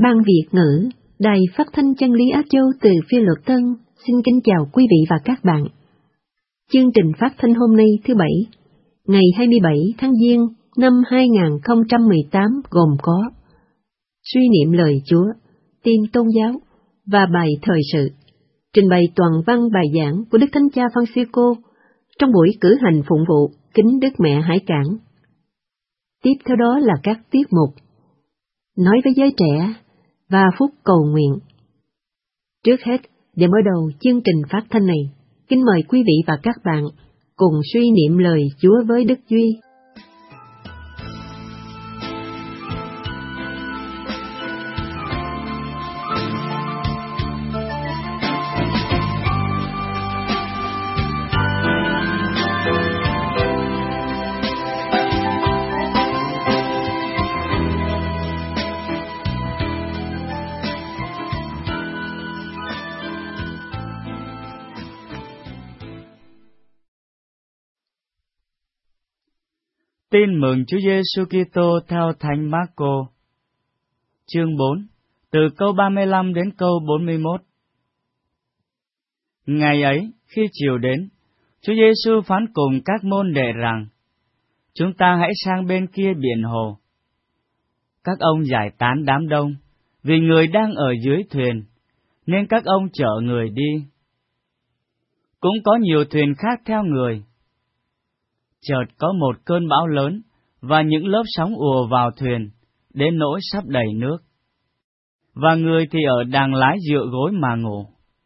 Ban Việt ngữ, Đài Phát thanh Chân lý Á Châu từ Phi Luật Tân, xin kính chào quý vị và các bạn. Chương trình phát thanh hôm nay thứ Bảy, ngày 27 tháng Giêng năm 2018 gồm có suy niệm lời Chúa, tin tôn giáo và bài thời sự, trình bày toàn văn bài giảng của Đức Thánh Cha Francisco trong buổi cử hành phụng vụ Kính Đức Mẹ Hải Cảng. Tiếp theo đó là các tiết mục nói với giới trẻ và phút cầu nguyện. Trước hết, để mở đầu chương trình phát thanh này, kính mời quý vị và các bạn cùng suy niệm lời Chúa với Đức Duy. Tin mừng Chúa Giêsu Kitô theo Thánh Mác-cô. Chương 4, từ câu 35 đến câu 41. Ngày ấy, khi chiều đến, Chúa Giêsu phán cùng các môn đệ rằng: Chúng ta hãy sang bên kia biển hồ. Các ông giải tán đám đông, vì người đang ở dưới thuyền, nên các ông chở người đi. Cũng có nhiều thuyền khác theo người. Chợt có một cơn bão lớn, và những lớp sóng ùa vào thuyền, đến nỗi sắp đầy nước. Và người thì ở đàng lái dựa gối mà ngủ.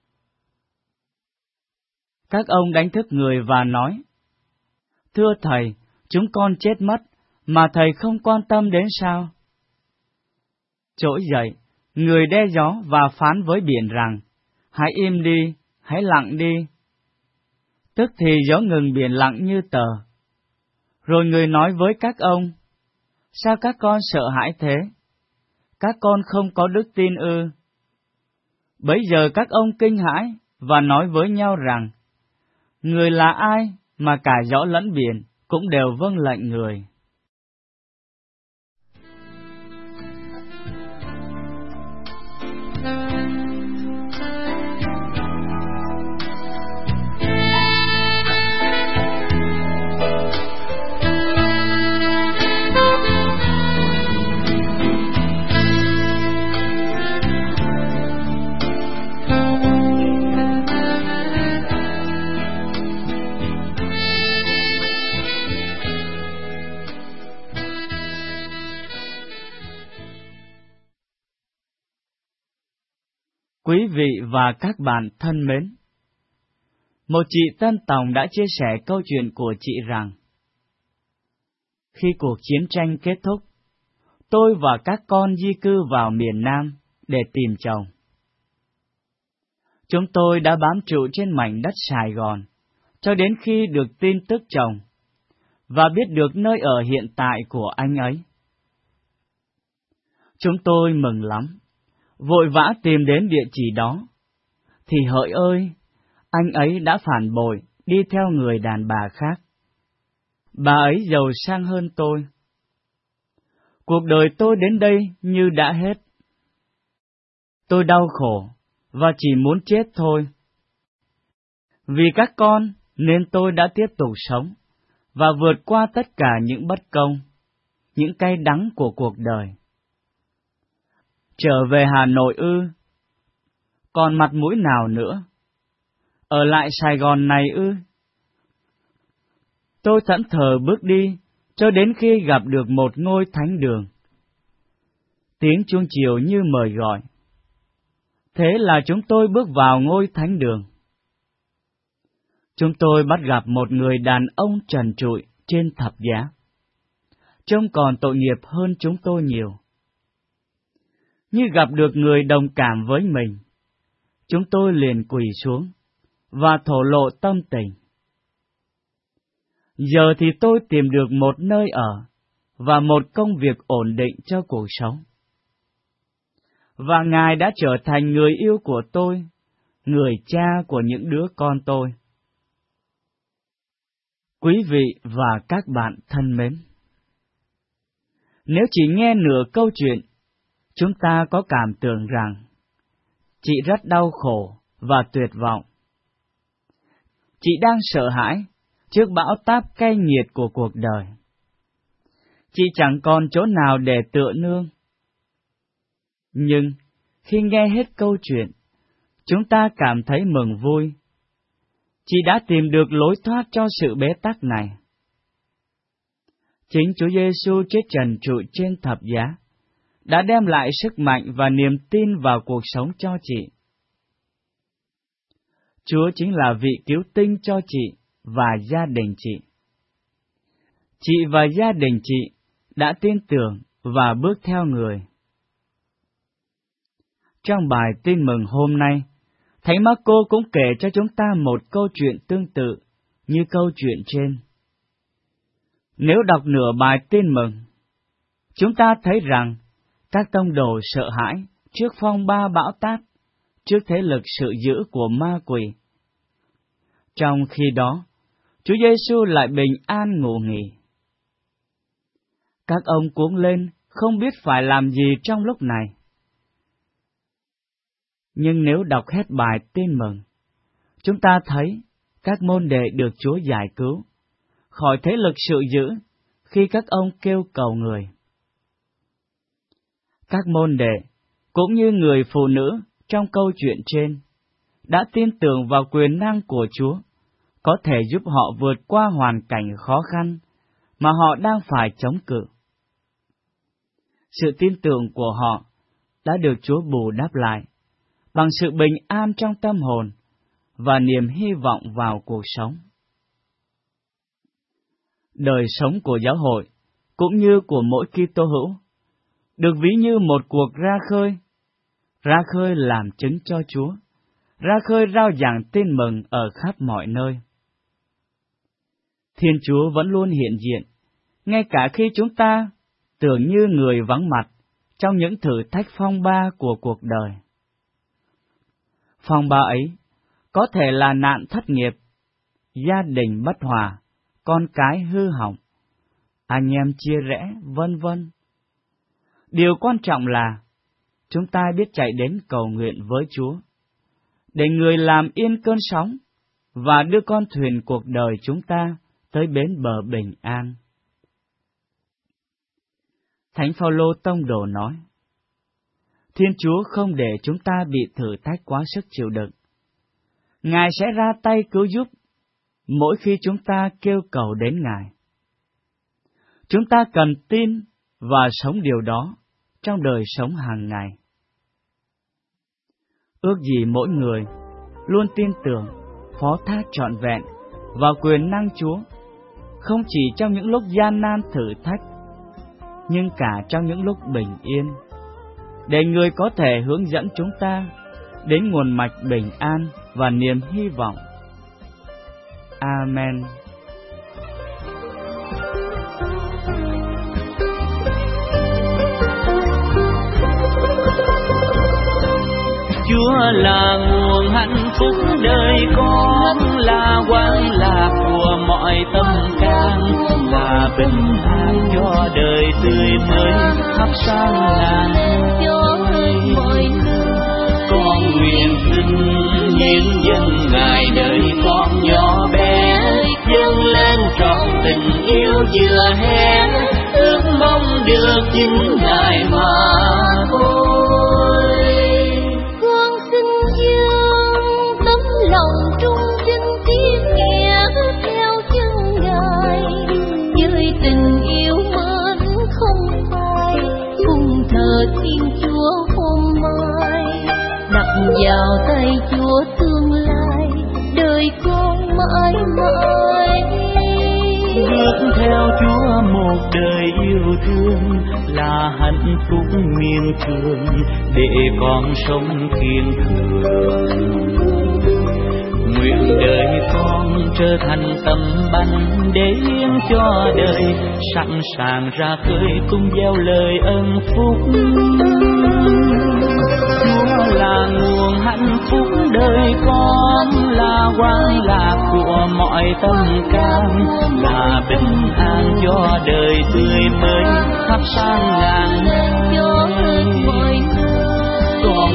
Các ông đánh thức người và nói: Thưa Thầy, chúng con chết mất, mà Thầy không quan tâm đến sao? Trỗi dậy, người đe gió và phán với biển rằng: Hãy im đi, hãy lặng đi. Tức thì gió ngừng, biển lặng như tờ. Rồi người nói với các ông: Sao các con sợ hãi thế? Các con không có đức tin ư? Bấy giờ các ông kinh hãi và nói với nhau rằng: Người là ai mà cả gió lẫn biển cũng đều vâng lệnh người? Quý vị và các bạn thân mến, một chị Tân Tòng đã chia sẻ câu chuyện của chị rằng: Khi cuộc chiến tranh kết thúc, tôi và các con di cư vào miền Nam để tìm chồng. Chúng tôi đã bám trụ trên mảnh đất Sài Gòn cho đến khi được tin tức chồng và biết được nơi ở hiện tại của anh ấy. Chúng tôi mừng lắm, vội vã tìm đến địa chỉ đó, thì hỡi ơi, anh ấy đã phản bội, đi theo người đàn bà khác. Bà ấy giàu sang hơn tôi. Cuộc đời tôi đến đây như đã hết. Tôi đau khổ, và chỉ muốn chết thôi. Vì các con, nên tôi đã tiếp tục sống, và vượt qua tất cả những bất công, những cay đắng của cuộc đời. Trở về Hà Nội ư? Còn mặt mũi nào nữa? Ở lại Sài Gòn này ư? Tôi thẫn thờ bước đi, cho đến khi gặp được một ngôi thánh đường. Tiếng chuông chiều như mời gọi. Thế là chúng tôi bước vào ngôi thánh đường. Chúng tôi bắt gặp một người đàn ông trần trụi trên thập giá. Trông còn tội nghiệp hơn chúng tôi nhiều. Như gặp được người đồng cảm với mình, chúng tôi liền quỳ xuống và thổ lộ tâm tình. Giờ thì tôi tìm được một nơi ở và một công việc ổn định cho cuộc sống. Và Ngài đã trở thành người yêu của tôi, người cha của những đứa con tôi. Quý vị và các bạn thân mến, nếu chỉ nghe nửa câu chuyện, chúng ta có cảm tưởng rằng chị rất đau khổ và tuyệt vọng. Chị đang sợ hãi trước bão táp cay nghiệt của cuộc đời. Chị chẳng còn chỗ nào để tựa nương. Nhưng khi nghe hết câu chuyện, chúng ta cảm thấy mừng vui. Chị đã tìm được lối thoát cho sự bế tắc này. Chính Chúa Giêsu chết trần trụi trên thập giá đã đem lại sức mạnh và niềm tin vào cuộc sống cho chị. Chúa chính là vị cứu tinh cho chị và gia đình chị. Chị và gia đình chị đã tin tưởng và bước theo Người. Trong bài tin mừng hôm nay, Thánh Marco cũng kể cho chúng ta một câu chuyện tương tự như câu chuyện trên. Nếu đọc nửa bài tin mừng, chúng ta thấy rằng các tông đồ sợ hãi trước phong ba bão táp, trước thế lực sự dữ của ma quỷ. Trong khi đó, Chúa Giêsu lại bình an ngủ nghỉ. Các ông cuống lên, không biết phải làm gì trong lúc này. Nhưng nếu đọc hết bài tin mừng, chúng ta thấy các môn đệ được Chúa giải cứu khỏi thế lực sự dữ khi các ông kêu cầu Người. Các môn đệ, cũng như người phụ nữ trong câu chuyện trên, đã tin tưởng vào quyền năng của Chúa, có thể giúp họ vượt qua hoàn cảnh khó khăn mà họ đang phải chống cự. Sự tin tưởng của họ đã được Chúa bù đắp lại bằng sự bình an trong tâm hồn và niềm hy vọng vào cuộc sống. Đời sống của giáo hội, cũng như của mỗi Kitô hữu, được ví như một cuộc ra khơi làm chứng cho Chúa, ra khơi rao giảng tin mừng ở khắp mọi nơi. Thiên Chúa vẫn luôn hiện diện, ngay cả khi chúng ta tưởng như người vắng mặt trong những thử thách phong ba của cuộc đời. Phong ba ấy có thể là nạn thất nghiệp, gia đình bất hòa, con cái hư hỏng, anh em chia rẽ, vân vân. Điều quan trọng là chúng ta biết chạy đến cầu nguyện với Chúa, để Người làm yên cơn sóng và đưa con thuyền cuộc đời chúng ta tới bến bờ bình an. Thánh Phaolô tông đồ nói, Thiên Chúa không để chúng ta bị thử thách quá sức chịu đựng. Ngài sẽ ra tay cứu giúp mỗi khi chúng ta kêu cầu đến Ngài. Chúng ta cần tin và sống điều đó trong đời sống hàng ngày. Ước gì mỗi người luôn tin tưởng, phó thác trọn vẹn vào quyền năng Chúa, không chỉ trong những lúc gian nan thử thách, nhưng cả trong những lúc bình yên, để Người có thể hướng dẫn chúng ta đến nguồn mạch bình an và niềm hy vọng. Amen. Chúa là nguồn hạnh phúc đời con, là quang lạc của mọi tâm can, là bình an cho đời tươi mới thắp sáng ngàn ngôi. Con nguyện xin những dân Ngài đời con nhỏ bé, dâng lên trọn tình yêu vừa hé, ước mong được chính Ngài mà thôi. Thiên Chúa hôm mai, đặt vào tay Chúa tương lai, đời con mãi mãi. Bước theo Chúa một đời yêu thương là hạnh phúc miên thường, để con sống thiên thường. Nguyện đời con trở thành tấm bánh để hiến cho đời, sẵn sàng ra khơi tung gieo lời ân phúc. Chúa là nguồn hạnh phúc đời con, là quang lạc của mọi tâm can, là bình an cho đời tươi mới thắp sáng ngàn nơi.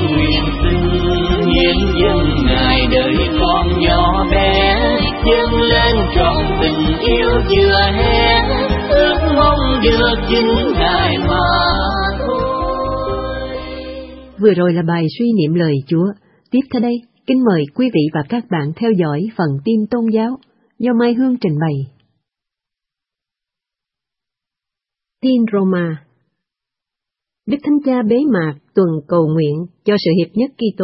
nguyện xin hiến dâng Ngài đời con nhỏ bé, dâng lên trọn tình yêu vừa hé, ước mong được chính Ngài mà thôi. Vừa rồi là bài suy niệm lời Chúa. Tiếp theo đây, kính mời quý vị và các bạn theo dõi phần tin tôn giáo do Mai Hương trình bày. Tin Roma. Đức Thánh Cha bế mạc tuần cầu nguyện cho sự hiệp nhất Kitô.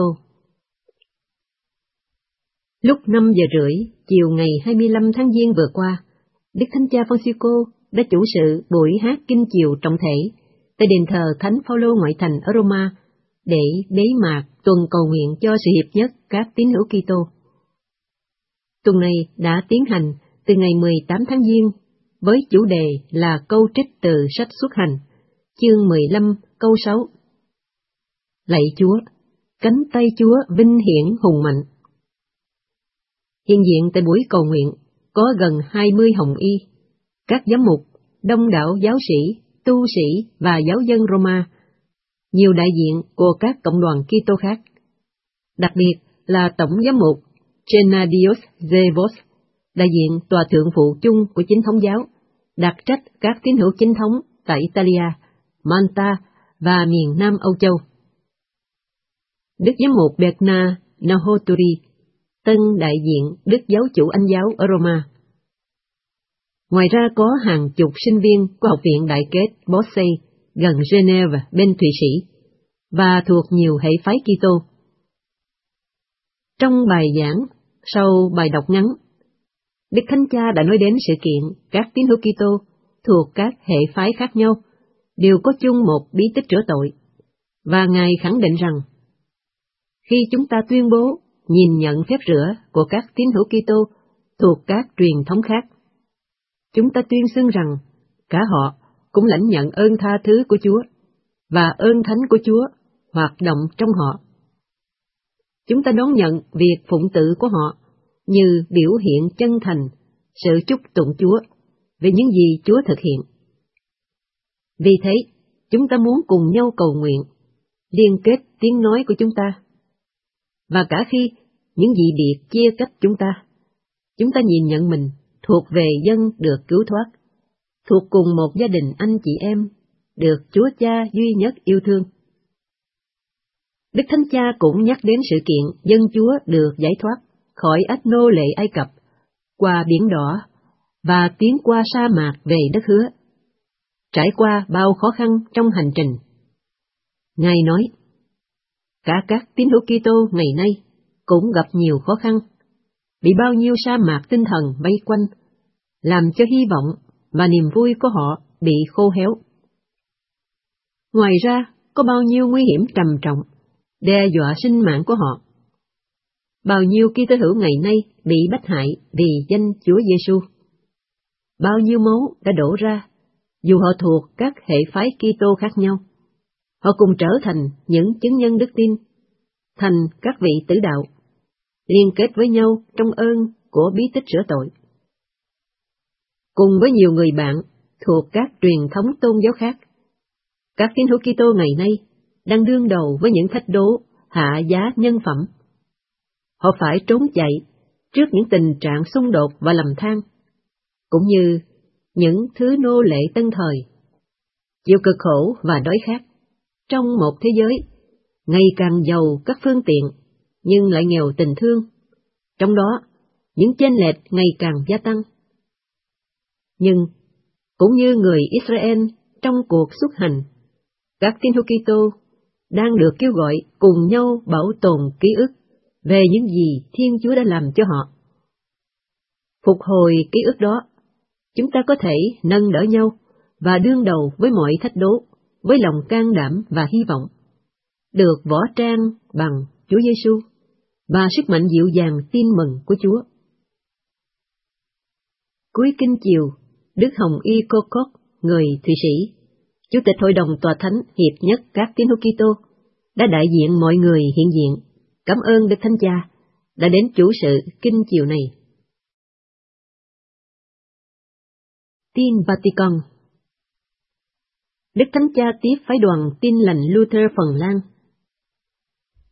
Lúc 5 giờ rưỡi chiều ngày 25 tháng Giêng vừa qua, Đức Thánh Cha Francisco đã chủ sự buổi hát kinh chiều trọng thể tại đền thờ Thánh Phaolô ngoại thành ở Roma để bế mạc tuần cầu nguyện cho sự hiệp nhất các tín hữu Kitô. Tuần này đã tiến hành từ ngày 18 tháng Giêng với chủ đề là câu trích từ sách Xuất Hành, chương 15 câu 6. Lạy Chúa, cánh tay Chúa vinh hiển hùng mạnh. Hiện diện tại buổi cầu nguyện có gần 20 hồng y, các giám mục, đông đảo giáo sĩ, tu sĩ và giáo dân Roma, nhiều đại diện của các cộng đoàn Kitô khác. Đặc biệt là Tổng giám mục Gennadios Zevos, đại diện tòa thượng phụ chung của chính thống giáo, đặc trách các tín hữu chính thống tại Italia, Malta và miền Nam Âu Châu. Đức giám mục Berna Nahoturi, tân đại diện Đức giáo chủ Anh giáo ở Roma. Ngoài ra có hàng chục sinh viên của Học viện Đại kết Borsay gần Geneva bên Thụy Sĩ và thuộc nhiều hệ phái Kitô. Trong bài giảng sau bài đọc ngắn, Đức Thánh Cha đã nói đến sự kiện các tín hữu Kitô thuộc các hệ phái khác nhau đều có chung một bí tích rửa tội, và Ngài khẳng định rằng khi chúng ta tuyên bố nhìn nhận phép rửa của các tín hữu Kitô thuộc các truyền thống khác, chúng ta tuyên xưng rằng cả họ cũng lãnh nhận ơn tha thứ của Chúa và ơn thánh của Chúa hoạt động trong họ. Chúng ta đón nhận việc phụng tự của họ như biểu hiện chân thành sự chúc tụng Chúa về những gì Chúa thực hiện. Vì thế, chúng ta muốn cùng nhau cầu nguyện, liên kết tiếng nói của chúng ta. Và cả khi những dị biệt chia cách chúng ta nhìn nhận mình thuộc về dân được cứu thoát, thuộc cùng một gia đình anh chị em, được Chúa Cha duy nhất yêu thương. Đức Thánh Cha cũng nhắc đến sự kiện dân Chúa được giải thoát khỏi ách nô lệ Ai Cập, qua Biển Đỏ và tiến qua sa mạc về đất hứa, trải qua bao khó khăn trong hành trình. Ngài nói, cả các tín hữu Kitô ngày nay cũng gặp nhiều khó khăn, bị bao nhiêu sa mạc tinh thần vây quanh, làm cho hy vọng và niềm vui của họ bị khô héo. Ngoài ra, có bao nhiêu nguy hiểm trầm trọng đe dọa sinh mạng của họ. Bao nhiêu Kitô hữu ngày nay bị bách hại vì danh Chúa Giêsu. Bao nhiêu máu đã đổ ra, dù họ thuộc các hệ phái Kitô khác nhau. Họ cùng trở thành những chứng nhân đức tin, thành các vị tử đạo, liên kết với nhau trong ơn của bí tích rửa tội. Cùng với nhiều người bạn thuộc các truyền thống tôn giáo khác, các tín hữu Kitô ngày nay đang đương đầu với những thách đố hạ giá nhân phẩm. Họ phải trốn chạy trước những tình trạng xung đột và lầm than, cũng như những thứ nô lệ tân thời, chịu cực khổ và đói khát, trong một thế giới ngày càng giàu các phương tiện nhưng lại nghèo tình thương, trong đó những chênh lệch ngày càng gia tăng. Nhưng cũng như người Israel trong cuộc xuất hành, các tín hữu Kitô đang được kêu gọi cùng nhau bảo tồn ký ức về những gì Thiên Chúa đã làm cho họ. Phục hồi ký ức đó, chúng ta có thể nâng đỡ nhau và đương đầu với mọi thách đố với lòng can đảm và hy vọng, được võ trang bằng Chúa Giêsu và sức mạnh dịu dàng tin mừng của Chúa. Cuối kinh chiều, Đức Hồng Y Kokok, người Thụy Sĩ, Chủ tịch Hội đồng Tòa Thánh Hiệp nhất các tín hữu Kitô, đã đại diện mọi người hiện diện, cảm ơn Đức Thánh Cha đã đến chủ sự kinh chiều này. Tin Vatican. Đức Thánh Cha tiếp phái đoàn Tin lành Luther Phần Lan.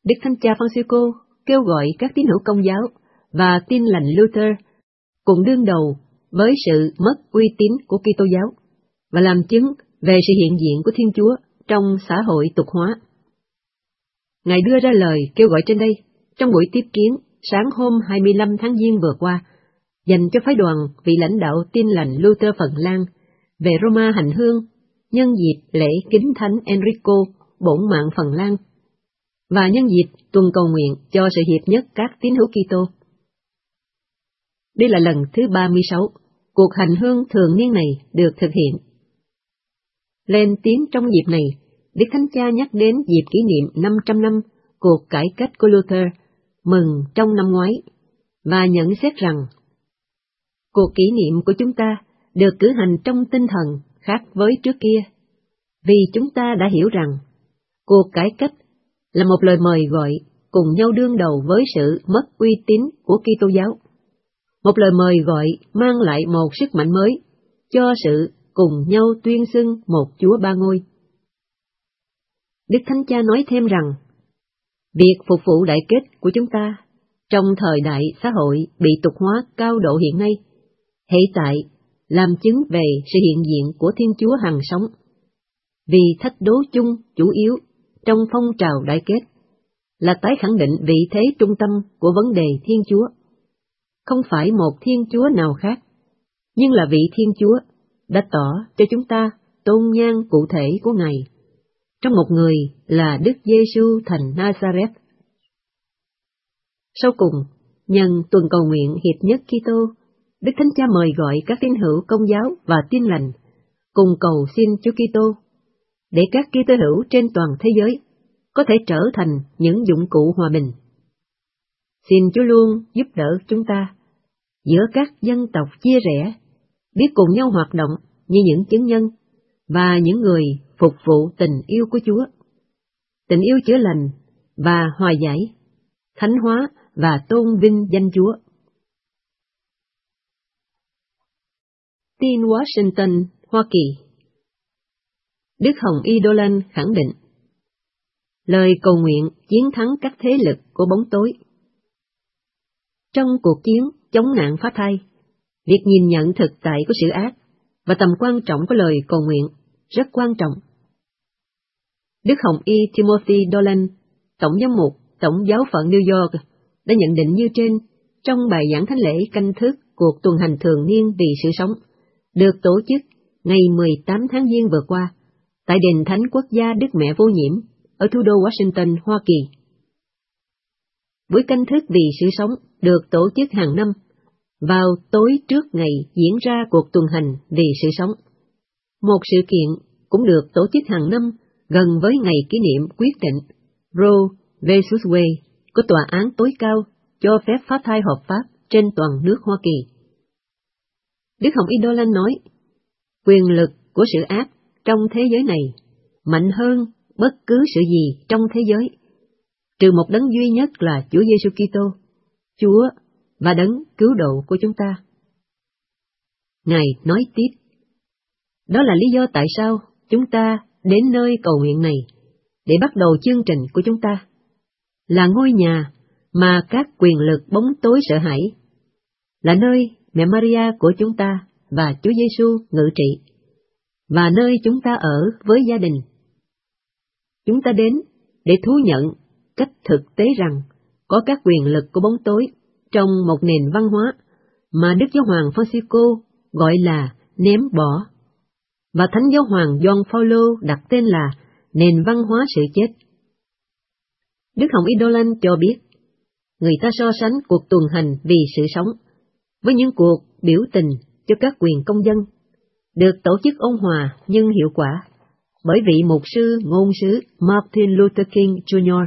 Đức Thánh Cha Francisco kêu gọi các tín hữu Công giáo và Tin lành Luther cùng đương đầu với sự mất uy tín của Kitô giáo và làm chứng về sự hiện diện của Thiên Chúa trong xã hội tục hóa. Ngài đưa ra lời kêu gọi trên đây trong buổi tiếp kiến sáng hôm 25 tháng Giêng vừa qua, dành cho phái đoàn vị lãnh đạo Tin lành Luther Phần Lan về Roma hành hương nhân dịp lễ kính thánh Enrico bổn mạng Phần Lan và nhân dịp tuần cầu nguyện cho sự hiệp nhất các tín hữu Kitô. Đây là lần thứ 36 cuộc hành hương thường niên này được thực hiện. Lên tiếng trong dịp này, Đức Thánh Cha nhắc đến dịp kỷ niệm 500 năm cuộc cải cách của Luther mừng trong năm ngoái và nhận xét rằng cuộc kỷ niệm của chúng ta được cử hành trong tinh thần khác với trước kia, vì chúng ta đã hiểu rằng cuộc cải cách là một lời mời gọi cùng nhau đương đầu với sự mất uy tín của Kitô giáo, một lời mời gọi mang lại một sức mạnh mới cho sự cùng nhau tuyên xưng một Chúa ba ngôi. Đức Thánh Cha nói thêm rằng, việc phục vụ đại kết của chúng ta trong thời đại xã hội bị tục hóa cao độ hiện nay, hiện tại làm chứng về sự hiện diện của Thiên Chúa hằng sống, vì thách đố chung chủ yếu trong phong trào đại kết là tái khẳng định vị thế trung tâm của vấn đề Thiên Chúa, không phải một Thiên Chúa nào khác, nhưng là vị Thiên Chúa đã tỏ cho chúng ta tôn nhan cụ thể của Ngài, trong một người là Đức Giêsu thành Nazareth. Sau cùng, nhân tuần cầu nguyện hiệp nhất Kitô, Đức Thánh Cha mời gọi các tín hữu Công giáo và Tin lành cùng cầu xin Chúa Kitô để các Kitô hữu trên toàn thế giới có thể trở thành những dụng cụ hòa bình. Xin Chúa luôn giúp đỡ chúng ta giữa các dân tộc chia rẽ, biết cùng nhau hoạt động như những chứng nhân và những người phục vụ tình yêu của Chúa, tình yêu chữa lành và hòa giải, thánh hóa và tôn vinh danh Chúa. Tin Washington, Hoa Kỳ. Đức Hồng Y Dolan khẳng định lời cầu nguyện chiến thắng các thế lực của bóng tối. Trong cuộc chiến chống nạn phá thai, việc nhìn nhận thực tại của sự ác và tầm quan trọng của lời cầu nguyện rất quan trọng. Đức Hồng Y Timothy Dolan, Tổng giám mục Tổng giáo phận New York, đã nhận định như trên trong bài giảng thánh lễ canh thức cuộc tuần hành thường niên vì sự sống, được tổ chức ngày 18 tháng Giêng vừa qua tại đền Thánh Quốc gia Đức Mẹ Vô Nhiễm ở thủ đô Washington, Hoa Kỳ. Buổi canh thức vì sự sống được tổ chức hàng năm vào tối trước ngày diễn ra cuộc tuần hành vì sự sống. Một sự kiện cũng được tổ chức hàng năm gần với ngày kỷ niệm quyết định Roe vs. Wade của Tòa án tối cao cho phép phá thai hợp pháp trên toàn nước Hoa Kỳ. Đức Hồng Y Dolan nói, quyền lực của sự ác trong thế giới này mạnh hơn bất cứ sự gì trong thế giới, trừ một đấng duy nhất là Chúa Giêsu Kitô, Chúa và đấng cứu độ của chúng ta. Ngài nói tiếp, đó là lý do tại sao chúng ta đến nơi cầu nguyện này để bắt đầu chương trình của chúng ta, là ngôi nhà mà các quyền lực bóng tối sợ hãi, là nơi Mẹ Maria của chúng ta và Chúa Giêsu ngự trị, và nơi chúng ta ở với gia đình. Chúng ta đến để thú nhận cách thực tế rằng có các quyền lực của bóng tối trong một nền văn hóa mà Đức Giáo hoàng Francisco gọi là ném bỏ, và Thánh Giáo hoàng Gioan Phaolô đặt tên là nền văn hóa sự chết. Đức Hồng Y Dolan cho biết, người ta so sánh cuộc tuần hành vì sự sống với những cuộc biểu tình cho các quyền công dân, được tổ chức ôn hòa nhưng hiệu quả bởi vị mục sư ngôn sứ Martin Luther King Jr.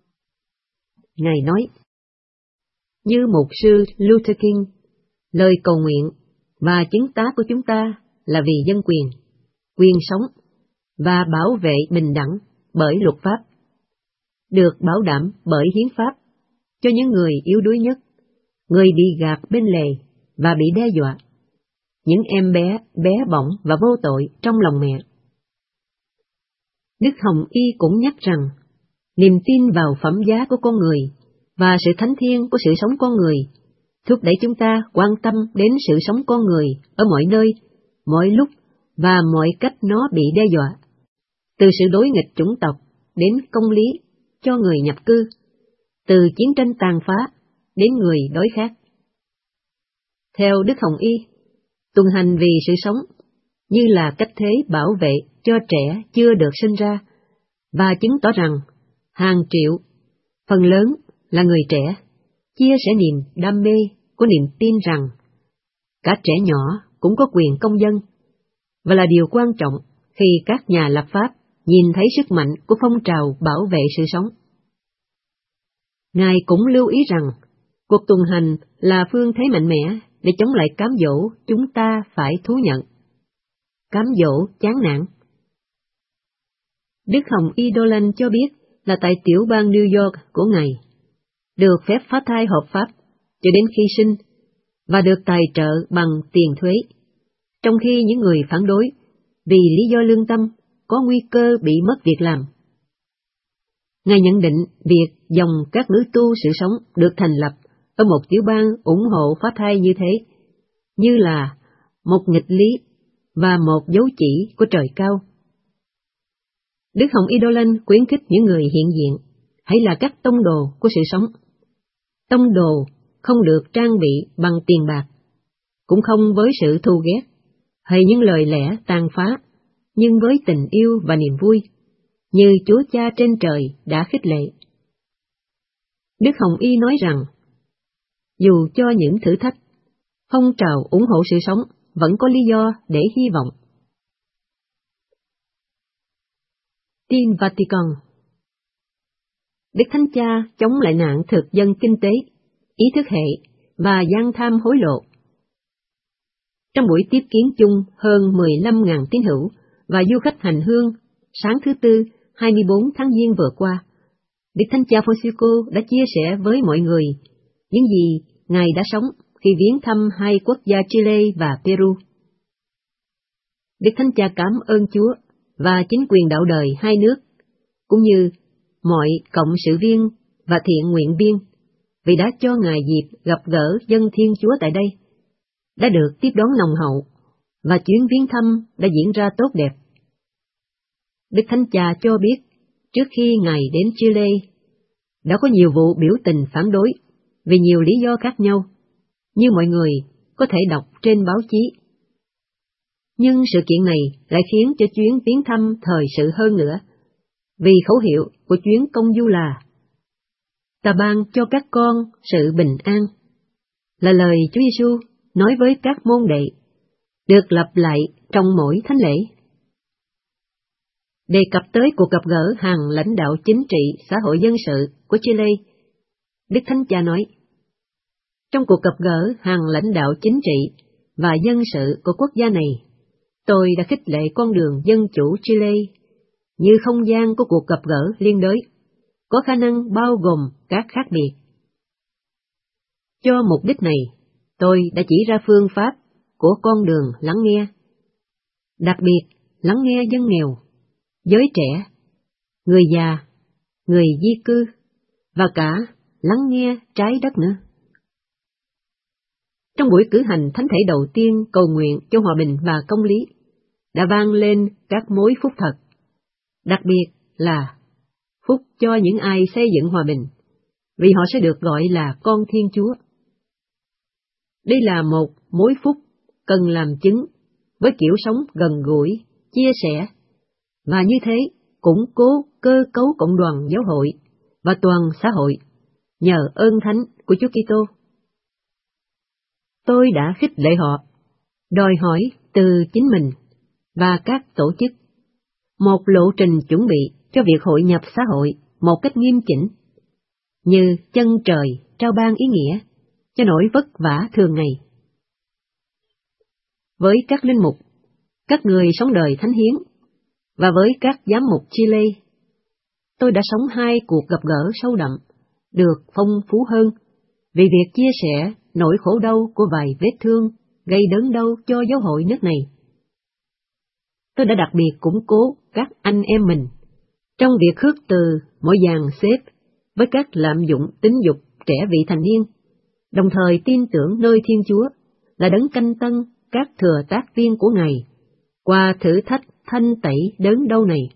Ngài nói, như mục sư Luther King, lời cầu nguyện và chứng tá của chúng ta là vì dân quyền sống và bảo vệ bình đẳng bởi luật pháp, được bảo đảm bởi hiến pháp cho những người yếu đuối nhất, người bị gạt bên lề và bị đe dọa, những em bé bỏng và vô tội trong lòng mẹ. Đức Hồng Y cũng nhắc rằng, Niềm tin vào phẩm giá của con người và sự thánh thiêng của sự sống con người thúc đẩy chúng ta quan tâm đến sự sống con người ở mọi nơi, mọi lúc và mọi cách nó bị đe dọa, từ sự đối nghịch chủng tộc đến công lý cho người nhập cư, từ chiến tranh tàn phá đến người đói khát. Theo Đức Hồng Y, tuần hành vì sự sống như là cách thế bảo vệ cho trẻ chưa được sinh ra, và chứng tỏ rằng hàng triệu, phần lớn là người trẻ, chia sẻ niềm đam mê của niềm tin rằng cả trẻ nhỏ cũng có quyền công dân, và là điều quan trọng khi các nhà lập pháp nhìn thấy sức mạnh của phong trào bảo vệ sự sống. Ngài cũng lưu ý rằng cuộc tuần hành là phương thế mạnh mẽ để chống lại cám dỗ chúng ta phải thú nhận. Cám dỗ chán nản. Đức Hồng Y Dolan cho biết là tại tiểu bang New York của Ngài, được phép phá thai hợp pháp cho đến khi sinh và được tài trợ bằng tiền thuế, trong khi những người phản đối vì lý do lương tâm có nguy cơ bị mất việc làm. Ngài nhận định việc dòng các nữ tu sự sống được thành lập ở một tiểu bang ủng hộ phá thai như thế, như là một nghịch lý và một dấu chỉ của trời cao. Đức Hồng Y Dolan khuyến khích những người hiện diện, hãy là các tông đồ của sự sống. Tông đồ không được trang bị bằng tiền bạc, cũng không với sự thù ghét, hay những lời lẽ tàn phá, nhưng với tình yêu và niềm vui, như Chúa Cha trên trời đã khích lệ. Đức Hồng Y nói rằng, dù cho những thử thách, phong trào ủng hộ sự sống vẫn có lý do để hy vọng. Tin Vatican. Đức Thánh Cha chống lại nạn thực dân kinh tế, ý thức hệ và gian tham hối lộ. Trong buổi tiếp kiến chung hơn 15.000 tín hữu và du khách hành hương sáng thứ Tư 24 tháng Giêng vừa qua, Đức Thánh Cha Francisco đã chia sẻ với mọi người những gì Ngài đã sống khi viếng thăm hai quốc gia Chile và Peru. Đức Thánh Cha cảm ơn Chúa và chính quyền đạo đời hai nước, cũng như mọi cộng sự viên và thiện nguyện viên, vì đã cho Ngài dịp gặp gỡ dân Thiên Chúa tại đây, đã được tiếp đón nồng hậu, và chuyến viếng thăm đã diễn ra tốt đẹp. Đức Thánh Cha cho biết, trước khi Ngài đến Chile, đã có nhiều vụ biểu tình phản đối vì nhiều lý do khác nhau, như mọi người có thể đọc trên báo chí. Nhưng sự kiện này lại khiến cho chuyến viếng thăm thời sự hơn nữa, vì khẩu hiệu của chuyến công du là "Ta ban cho các con sự bình an", là lời Chúa Giêsu nói với các môn đệ, được lặp lại trong mỗi thánh lễ. Đề cập tới cuộc gặp gỡ hàng lãnh đạo chính trị, xã hội dân sự của Chile, Đức Thánh Cha nói, trong cuộc gặp gỡ hàng lãnh đạo chính trị và dân sự của quốc gia này, tôi đã khích lệ con đường dân chủ Chile như không gian của cuộc gặp gỡ liên đới, có khả năng bao gồm các khác biệt. Cho mục đích này, tôi đã chỉ ra phương pháp của con đường lắng nghe, đặc biệt lắng nghe dân nghèo, giới trẻ, người già, người di cư, và cả lắng nghe trái đất nữa. Trong buổi cử hành thánh thể đầu tiên cầu nguyện cho hòa bình và công lý, đã vang lên các mối phúc thật, đặc biệt là phúc cho những ai xây dựng hòa bình, vì họ sẽ được gọi là con Thiên Chúa. Đây là một mối phúc cần làm chứng với kiểu sống gần gũi, chia sẻ, và như thế củng cố cơ cấu cộng đoàn giáo hội và toàn xã hội nhờ ơn thánh của Chúa Kitô. Tôi đã khích lệ họ, đòi hỏi từ chính mình và các tổ chức một lộ trình chuẩn bị cho việc hội nhập xã hội một cách nghiêm chỉnh, như chân trời trao ban ý nghĩa cho nỗi vất vả thường ngày. Với các linh mục, các người sống đời thánh hiến, và với các giám mục Chile, tôi đã sống hai cuộc gặp gỡ sâu đậm, được phong phú hơn, vì việc chia sẻ nỗi khổ đau của vài vết thương gây đớn đau cho giáo hội nước này. Tôi đã đặc biệt củng cố các anh em mình Trong việc khước từ mỗi dàn xếp với các lạm dụng tính dục trẻ vị thành niên, đồng thời tin tưởng nơi Thiên Chúa là đấng canh tân các thừa tác viên của Ngài qua thử thách thanh tẩy đớn đau này.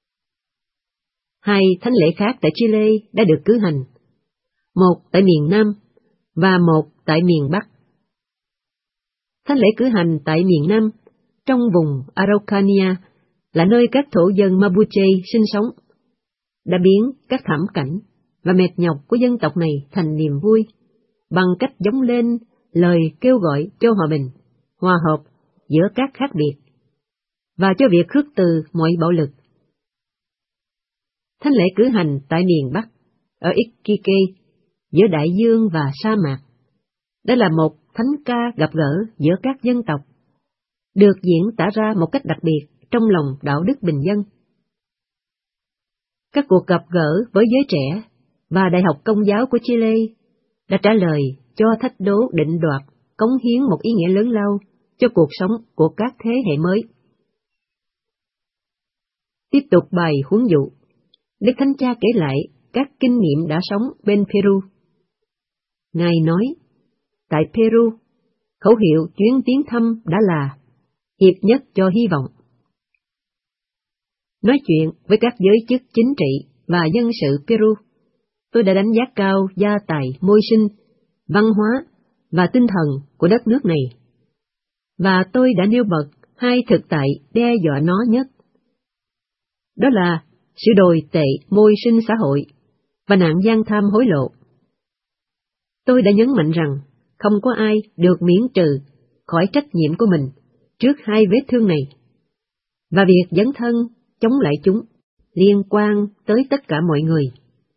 2 thánh lễ khác tại Chile đã được cử hành, một tại miền Nam và một tại miền Bắc. Thánh lễ cử hành tại miền Nam, trong vùng Araucania, là nơi các thổ dân Mapuche sinh sống, đã biến các thảm cảnh và mệt nhọc của dân tộc này thành niềm vui, bằng cách giống lên lời kêu gọi cho hòa bình, hòa hợp giữa các khác biệt, và cho việc khước từ mọi bạo lực. Thánh lễ cử hành tại miền Bắc, ở Iquique, giữa đại dương và sa mạc, đó là một thánh ca gặp gỡ giữa các dân tộc, được diễn tả ra một cách đặc biệt trong lòng đạo đức bình dân. Các cuộc gặp gỡ với giới trẻ và Đại học Công giáo của Chile đã trả lời cho thách đố định đoạt cống hiến một ý nghĩa lớn lao cho cuộc sống của các thế hệ mới. Tiếp tục bài huấn dụ, Đức Thánh Cha kể lại các kinh nghiệm đã sống bên Peru. Ngài nói, tại Peru, khẩu hiệu chuyến viếng thăm đã là hiệp nhất cho hy vọng. Nói chuyện với các giới chức chính trị và dân sự Peru, tôi đã đánh giá cao gia tài môi sinh, văn hóa và tinh thần của đất nước này, và tôi đã nêu bật 2 thực tại đe dọa nó nhất. Đó là sự đồi tệ môi sinh xã hội và nạn gian tham hối lộ. Tôi đã nhấn mạnh rằng không có ai được miễn trừ khỏi trách nhiệm của mình trước 2 vết thương này, và việc dấn thân chống lại chúng liên quan tới tất cả mọi người.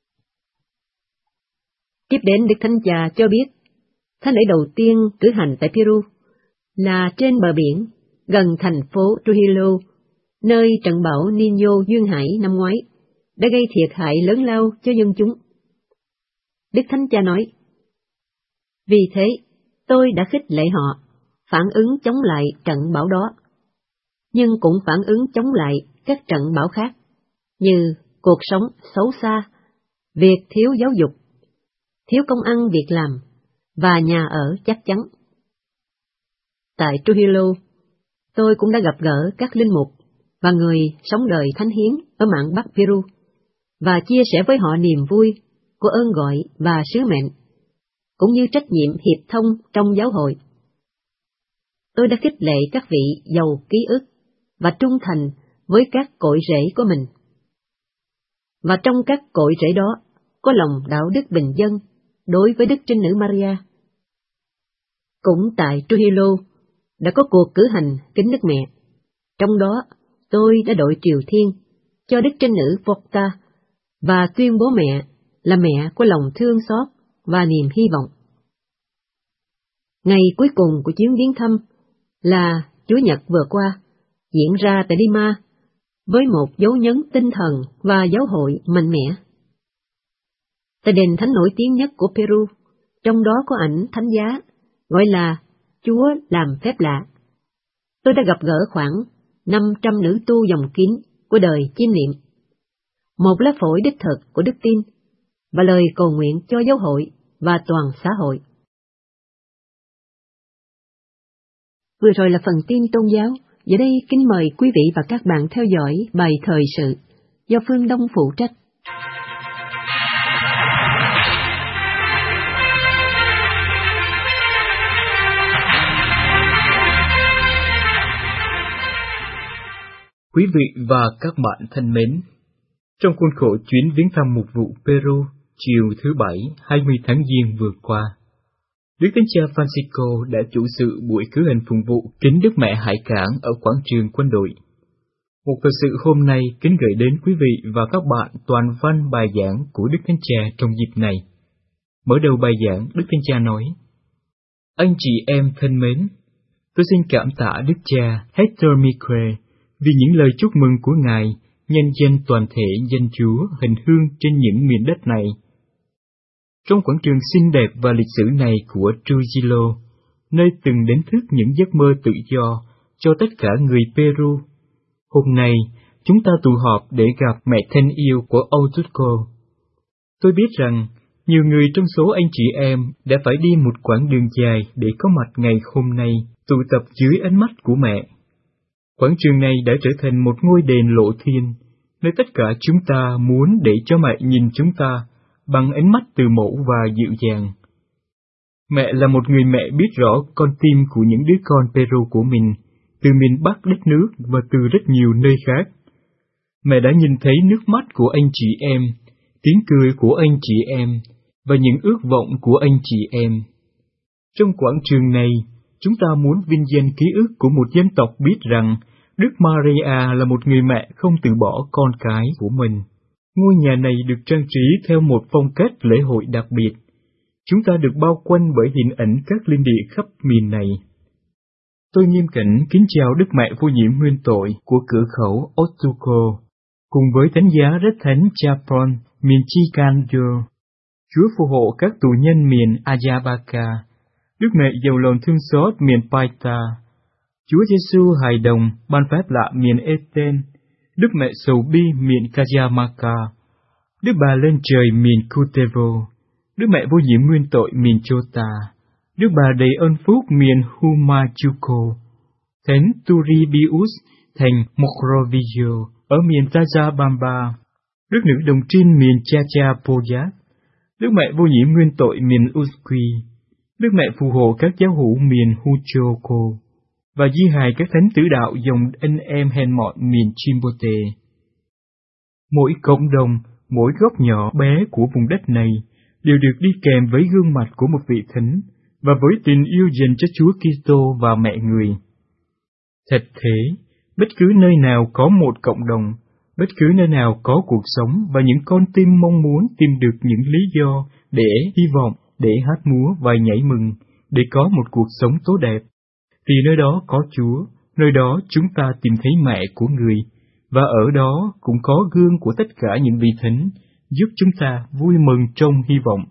Tiếp đến, Đức Thánh Cha cho biết, thánh lễ đầu tiên cử hành tại Peru là trên bờ biển, gần thành phố Trujillo, nơi trận bão Niño duyên hải năm ngoái đã gây thiệt hại lớn lao cho dân chúng. Đức Thánh Cha nói, vì thế, tôi đã khích lệ họ phản ứng chống lại trận bão đó, nhưng cũng phản ứng chống lại các trận bão khác, như cuộc sống xấu xa, việc thiếu giáo dục, thiếu công ăn việc làm, và nhà ở chắc chắn. Tại Trujillo, tôi cũng đã gặp gỡ các linh mục và người sống đời thánh hiến ở mạn Bắc Peru, và chia sẻ với họ niềm vui của ơn gọi và sứ mệnh, cũng như trách nhiệm hiệp thông trong giáo hội. Tôi đã khích lệ các vị giàu ký ức và trung thành với các cội rễ của mình. Và trong các cội rễ đó có lòng đạo đức bình dân đối với Đức Trinh Nữ Maria. Cũng tại Trujillo đã có cuộc cử hành kính Đức Mẹ, trong đó tôi đã đội triều thiên cho Đức Trinh Nữ Porta và tuyên bố mẹ là mẹ của lòng thương xót và niềm hy vọng. Ngày cuối cùng của chuyến viếng thăm là Chủ nhật vừa qua, diễn ra tại Lima, với một dấu nhấn tinh thần và giáo hội mạnh mẽ. Tại đền thánh nổi tiếng nhất của Peru, trong đó có ảnh thánh giá, gọi là Chúa làm phép lạ. Tôi đã gặp gỡ khoảng 500 nữ tu dòng kín của đời chiêm niệm, một lá phổi đích thực của đức tin, và lời cầu nguyện cho giáo hội và toàn xã hội. Vừa rồi là phần tin tôn giáo. Giờ đây kính mời quý vị và các bạn theo dõi bài thời sự do Phương Đông phụ trách. Quý vị và các bạn thân mến, trong khuôn khổ chuyến viếng thăm mục vụ Peru chiều thứ Bảy 20 tháng Giêng vừa qua, Đức Thánh Cha Francisco đã chủ sự buổi cử hành phụng vụ kính Đức Mẹ Hải Cảng ở quảng trường quân đội. Một thời sự hôm nay kính gửi đến quý vị và các bạn toàn văn bài giảng của Đức Thánh Cha trong dịp này. Mở đầu bài giảng, Đức Thánh Cha nói: Anh chị em thân mến, tôi xin cảm tạ Đức Cha Hector Micre vì những lời chúc mừng của Ngài nhân danh toàn thể dân Chúa hình hương trên những miền đất này. Trong quảng trường xinh đẹp và lịch sử này của Trujillo, nơi từng đánh thức những giấc mơ tự do cho tất cả người Peru, hôm nay chúng ta tụ họp để gặp mẹ thân yêu của Otsuko. Tôi biết rằng nhiều người trong số anh chị em đã phải đi một quãng đường dài để có mặt ngày hôm nay tụ tập dưới ánh mắt của mẹ. Quảng trường này đã trở thành một ngôi đền lộ thiên, nơi tất cả chúng ta muốn để cho mẹ nhìn chúng ta bằng ánh mắt từ mẫu và dịu dàng. Mẹ là một người mẹ biết rõ con tim của những đứa con Peru của mình, từ miền Bắc đất nước và từ rất nhiều nơi khác. Mẹ đã nhìn thấy nước mắt của anh chị em, tiếng cười của anh chị em, và những ước vọng của anh chị em. Trong quảng trường này, chúng ta muốn vinh danh ký ức của một dân tộc biết rằng Đức Maria là một người mẹ không từ bỏ con cái của mình. Ngôi nhà này được trang trí theo một phong cách lễ hội đặc biệt. Chúng ta được bao quanh bởi hình ảnh các linh địa khắp miền này. Tôi nghiêm cảnh kính chào Đức Mẹ Vô Nhiễm Nguyên Tội của cửa khẩu Otsuko, cùng với thánh giá rất thánh Chapon, miền Chikanjo. Chúa phù hộ các tù nhân miền Ayabaka, Đức Mẹ giàu lòng thương xót miền Paita, Chúa Giêsu hài đồng ban phép lạ miền Eten, Đức Mẹ sầu bi miền Kajamaka, Đức Bà lên trời miền Kutevo, Đức Mẹ Vô Nhiễm Nguyên Tội miền Chota, Đức Bà đầy ơn phúc miền Humachuco, Thánh Turibius thành Mokrovijo ở miền Tajabamba, Đức Nữ Đồng Trinh miền Chachapoyat, Đức Mẹ Vô Nhiễm Nguyên Tội miền Usqui, Đức Mẹ phù hộ các giáo hữu miền Huchoko, và di hài các thánh tử đạo dòng anh em hèn mọn miền Chimbote. Mỗi cộng đồng, mỗi góc nhỏ bé của vùng đất này đều được đi kèm với gương mặt của một vị thánh và với tình yêu dành cho Chúa Kitô và mẹ người. Thật thế, bất cứ nơi nào có một cộng đồng, bất cứ nơi nào có cuộc sống và những con tim mong muốn tìm được những lý do để hy vọng, để hát múa và nhảy mừng, để có một cuộc sống tốt đẹp, thì nơi đó có Chúa, nơi đó chúng ta tìm thấy mẹ của người, và ở đó cũng có gương của tất cả những vị thánh, giúp chúng ta vui mừng trong hy vọng.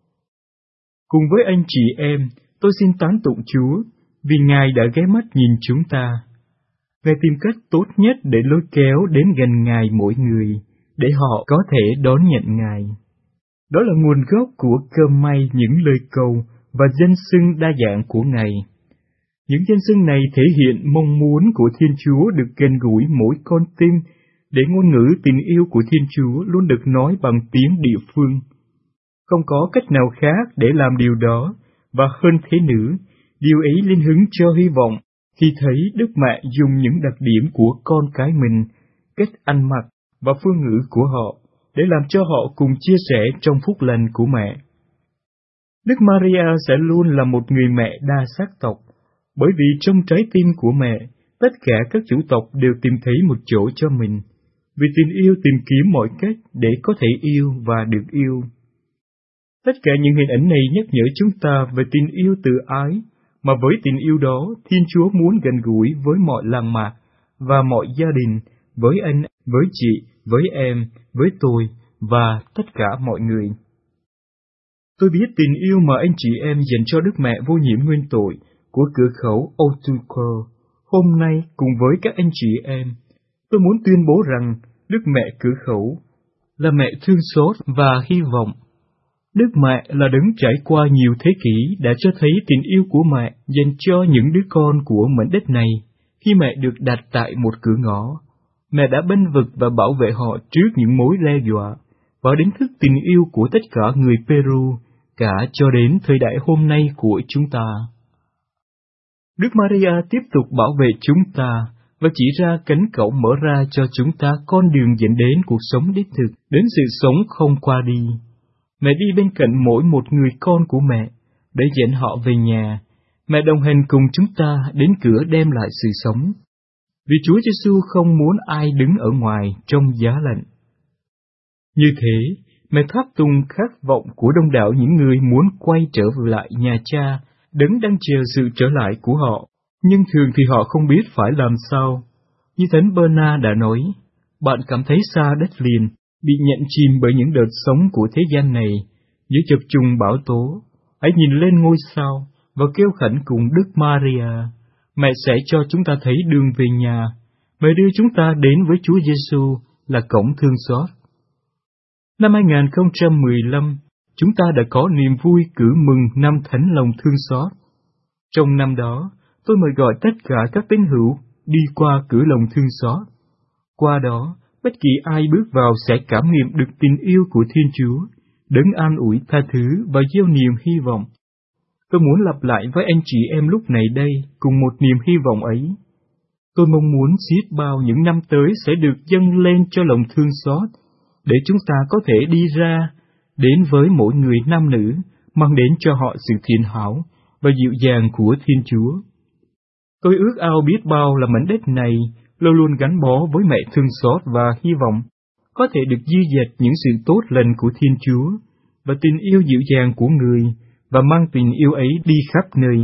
Cùng với anh chị em, tôi xin tán tụng Chúa, vì Ngài đã ghé mắt nhìn chúng ta. Ngài tìm cách tốt nhất để lôi kéo đến gần Ngài mỗi người, để họ có thể đón nhận Ngài. Đó là nguồn gốc của cơm may những lời cầu và danh xưng đa dạng của Ngài. Những danh xưng này thể hiện mong muốn của Thiên Chúa được gần gũi mỗi con tim, để ngôn ngữ tình yêu của Thiên Chúa luôn được nói bằng tiếng địa phương. Không có cách nào khác để làm điều đó, và hơn thế nữa, điều ấy liên hứng cho hy vọng khi thấy Đức Mẹ dùng những đặc điểm của con cái mình, cách ăn mặc và phương ngữ của họ, để làm cho họ cùng chia sẻ trong phúc lành của mẹ. Đức Maria sẽ luôn là một người mẹ đa sắc tộc, bởi vì trong trái tim của mẹ, tất cả các chủng tộc đều tìm thấy một chỗ cho mình, vì tình yêu tìm kiếm mọi cách để có thể yêu và được yêu. Tất cả những hình ảnh này nhắc nhở chúng ta về tình yêu từ ái, mà với tình yêu đó, Thiên Chúa muốn gần gũi với mọi làng mạc và mọi gia đình, với anh, với chị, với em, với tôi và tất cả mọi người. Tôi biết tình yêu mà anh chị em dành cho Đức Mẹ Vô Nhiễm Nguyên Tội của cửa khẩu Otsuko. Hôm nay, cùng với các anh chị em, tôi muốn tuyên bố rằng Đức Mẹ cửa khẩu là mẹ thương xót và hy vọng. Đức Mẹ là đấng trải qua nhiều thế kỷ đã cho thấy tình yêu của mẹ dành cho những đứa con của mảnh đất này. Khi mẹ được đặt tại một cửa ngõ, mẹ đã bênh vực và bảo vệ họ trước những mối đe dọa, và đánh thức tình yêu của tất cả người Peru, cả cho đến thời đại hôm nay của chúng ta. Đức Maria tiếp tục bảo vệ chúng ta, và chỉ ra cánh cổng mở ra cho chúng ta con đường dẫn đến cuộc sống đích thực, đến sự sống không qua đi. Mẹ đi bên cạnh mỗi một người con của mẹ, để dẫn họ về nhà. Mẹ đồng hành cùng chúng ta đến cửa đem lại sự sống. Vì Chúa Giêsu không muốn ai đứng ở ngoài trong giá lạnh. Như thế, mẹ tháp tùng khát vọng của đông đảo những người muốn quay trở lại nhà Cha, đấng đang chờ sự trở lại của họ. Nhưng thường thì họ không biết phải làm sao. Như Thánh Bernard đã nói, bạn cảm thấy xa đất liền, bị nhận chìm bởi những đợt sóng của thế gian này, giữa chập trùng bão tố. Hãy nhìn lên ngôi sao và kêu khẩn cùng Đức Maria. Mẹ sẽ cho chúng ta thấy đường về nhà. Mời đưa chúng ta đến với Chúa Giêsu là cổng thương xót. Năm 2015, chúng ta đã có niềm vui cử mừng năm Thánh Lòng Thương Xót. Trong năm đó, tôi mời gọi tất cả các tín hữu đi qua cử lòng thương xót. Qua đó, bất kỳ ai bước vào sẽ cảm nghiệm được tình yêu của Thiên Chúa, đấng an ủi tha thứ và gieo niềm hy vọng. Tôi muốn lặp lại với anh chị em lúc này đây cùng một niềm hy vọng ấy. Tôi mong muốn xiết bao những năm tới sẽ được dâng lên cho lòng thương xót, để chúng ta có thể đi ra, đến với mỗi người nam nữ, mang đến cho họ sự thiện hảo và dịu dàng của Thiên Chúa. Tôi ước ao biết bao là mảnh đất này luôn luôn gắn bó với mẹ thương xót và hy vọng, có thể được di dệt những sự tốt lành của Thiên Chúa và tình yêu dịu dàng của người, và mang tình yêu ấy đi khắp nơi.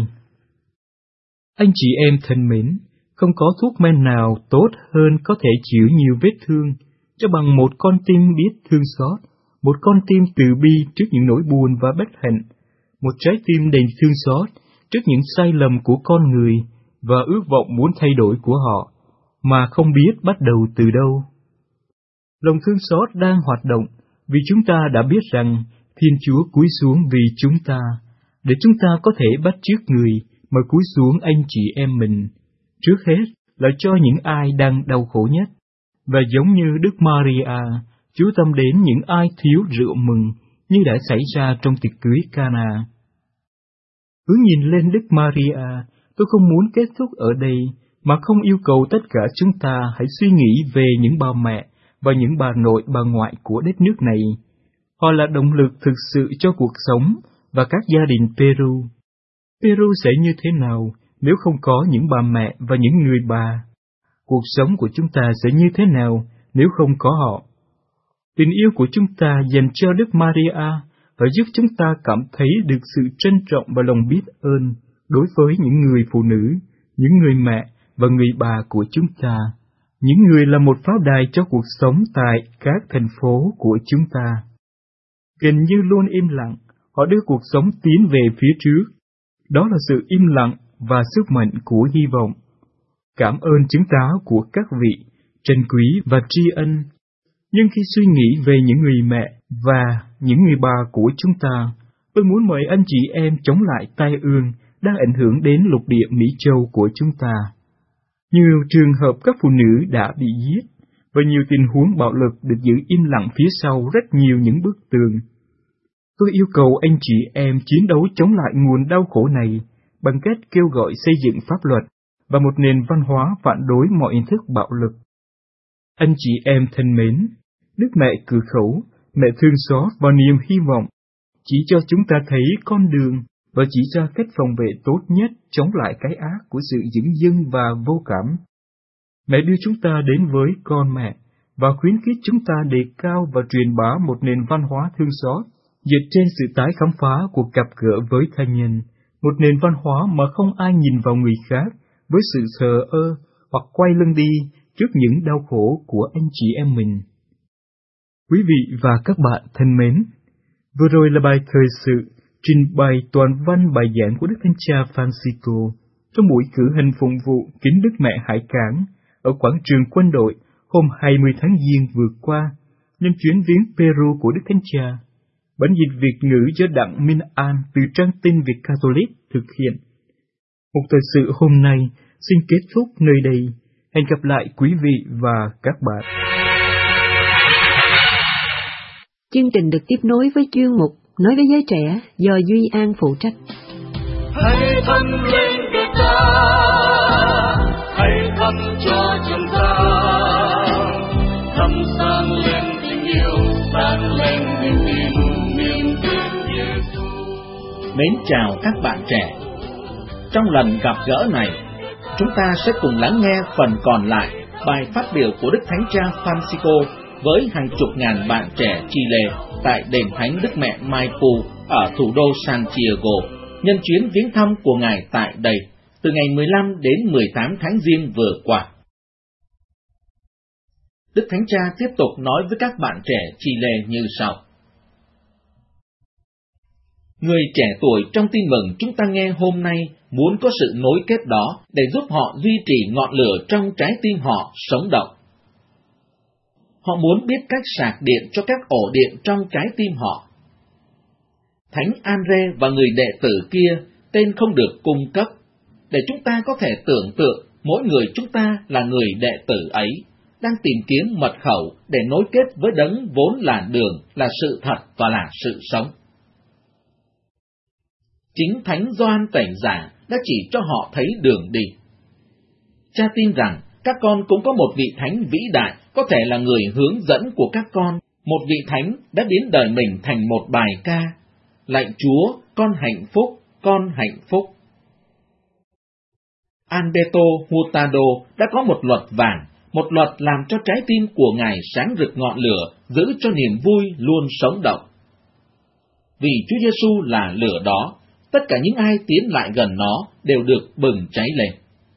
Anh chị em thân mến, không có thuốc men nào tốt hơn có thể chịu nhiều vết thương cho bằng một con tim biết thương xót, một con tim từ bi trước những nỗi buồn và bất hạnh, một trái tim đầy thương xót trước những sai lầm của con người và ước vọng muốn thay đổi của họ, mà không biết bắt đầu từ đâu. Lòng thương xót đang hoạt động vì chúng ta đã biết rằng Thiên Chúa cúi xuống vì chúng ta, để chúng ta có thể bắt chước người mà cúi xuống anh chị em mình, trước hết là cho những ai đang đau khổ nhất. Và giống như Đức Maria, chú tâm đến những ai thiếu rượu mừng như đã xảy ra trong tiệc cưới Cana. Hướng nhìn lên Đức Maria, tôi không muốn kết thúc ở đây mà không yêu cầu tất cả chúng ta hãy suy nghĩ về những bà mẹ và những bà nội bà ngoại của đất nước này. Họ là động lực thực sự cho cuộc sống và các gia đình Peru. Peru sẽ như thế nào nếu không có những bà mẹ và những người bà? Cuộc sống của chúng ta sẽ như thế nào nếu không có họ? Tình yêu của chúng ta dành cho Đức Maria và giúp chúng ta cảm thấy được sự trân trọng và lòng biết ơn đối với những người phụ nữ, những người mẹ và người bà của chúng ta, những người là một pháo đài cho cuộc sống tại các thành phố của chúng ta. Gần như luôn im lặng, họ đưa cuộc sống tiến về phía trước. Đó là sự im lặng và sức mạnh của hy vọng. Cảm ơn chứng táo của các vị, trân quý và tri ân. Nhưng khi suy nghĩ về những người mẹ và những người bà của chúng ta, tôi muốn mời anh chị em chống lại tai ương đang ảnh hưởng đến lục địa Mỹ Châu của chúng ta. Nhiều trường hợp các phụ nữ đã bị giết, và nhiều tình huống bạo lực được giữ im lặng phía sau rất nhiều những bức tường. Tôi yêu cầu anh chị em chiến đấu chống lại nguồn đau khổ này bằng cách kêu gọi xây dựng pháp luật và một nền văn hóa phản đối mọi hình thức bạo lực. Anh chị em thân mến, Đức Mẹ Cử Khẩu, Mẹ Thương Xót và Niềm Hy Vọng chỉ cho chúng ta thấy con đường và chỉ ra cách phòng vệ tốt nhất chống lại cái ác của sự dửng dưng và vô cảm. Mẹ đưa chúng ta đến với con mẹ và khuyến khích chúng ta đề cao và truyền bá một nền văn hóa thương xót, dựa trên sự tái khám phá cuộc gặp gỡ với tha nhân, một nền văn hóa mà không ai nhìn vào người khác với sự thờ ơ hoặc quay lưng đi trước những đau khổ của anh chị em mình. Quý vị và các bạn thân mến, vừa rồi là bài thời sự trình bày toàn văn bài giảng của Đức Thánh Cha Francisco trong buổi cử hành phụng vụ kính Đức Mẹ Hải Cảng ở quảng trường quân đội hôm 20 tháng Giêng vừa qua, nhân chuyến viếng Peru của Đức Thánh Cha. Bản dịch Việt ngữ do Đặng Minh An từ trang tin Việt Catholic thực hiện. Một thời sự hôm nay xin kết thúc nơi đây. Hẹn gặp lại quý vị và các bạn. Chương trình được tiếp nối với chuyên mục Nói với giới trẻ do Duy An phụ trách. Hãy thắp lên Đức ta, hãy thắp cho chúng ta, thắp sáng lên tình yêu, sáng lên niềm tin, niềm tin Giêsu. Mến chào các bạn trẻ. Trong lần gặp gỡ này, chúng ta sẽ cùng lắng nghe phần còn lại bài phát biểu của Đức Thánh Cha Francisco với hàng chục ngàn bạn trẻ Chile tại đền thánh Đức Mẹ Maipu ở thủ đô Santiago, nhân chuyến viếng thăm của Ngài tại đây từ ngày 15 đến 18 tháng Giêng vừa qua. Đức Thánh Cha tiếp tục nói với các bạn trẻ Chile như sau. Người trẻ tuổi trong tin mừng chúng ta nghe hôm nay muốn có sự nối kết đó để giúp họ duy trì ngọn lửa trong trái tim họ sống động. Họ muốn biết cách sạc điện cho các ổ điện trong trái tim họ. Thánh Andre và người đệ tử kia tên không được cung cấp, để chúng ta có thể tưởng tượng mỗi người chúng ta là người đệ tử ấy, đang tìm kiếm mật khẩu để nối kết với đấng vốn là đường, là sự thật và là sự sống. Chính Thánh Gioan Tẩy Giả đã chỉ cho họ thấy đường đi. Cha tin rằng các con cũng có một vị thánh vĩ đại có thể là người hướng dẫn của các con, một vị thánh đã biến đời mình thành một bài ca: Lạy Chúa, con hạnh phúc, con hạnh phúc. Alberto Hurtado đã có một luật vàng, một luật làm cho trái tim của Ngài sáng rực ngọn lửa, giữ cho niềm vui luôn sống động. Vì Chúa Giêsu là lửa đó, tất cả những ai tiến lại gần nó đều được bừng cháy lên.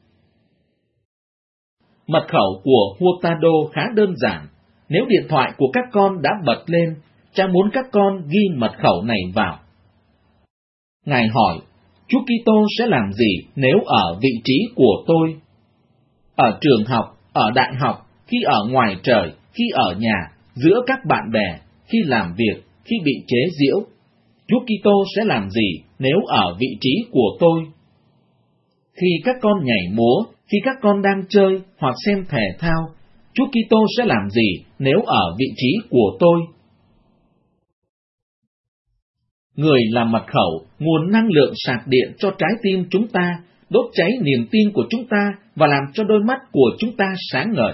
Mật khẩu của Hurtado khá đơn giản. Nếu điện thoại của các con đã bật lên, cha muốn các con ghi mật khẩu này vào. Ngài hỏi, Chúa Kitô sẽ làm gì nếu ở vị trí của tôi? Ở trường học, ở đại học, khi ở ngoài trời, khi ở nhà, giữa các bạn bè, khi làm việc, khi bị chế giễu, Chúa Kitô sẽ làm gì nếu ở vị trí của tôi? Khi các con nhảy múa, khi các con đang chơi hoặc xem thể thao, Chúa Kitô sẽ làm gì nếu ở vị trí của tôi? Người là mật khẩu, nguồn năng lượng sạc điện cho trái tim chúng ta, đốt cháy niềm tin của chúng ta và làm cho đôi mắt của chúng ta sáng ngời.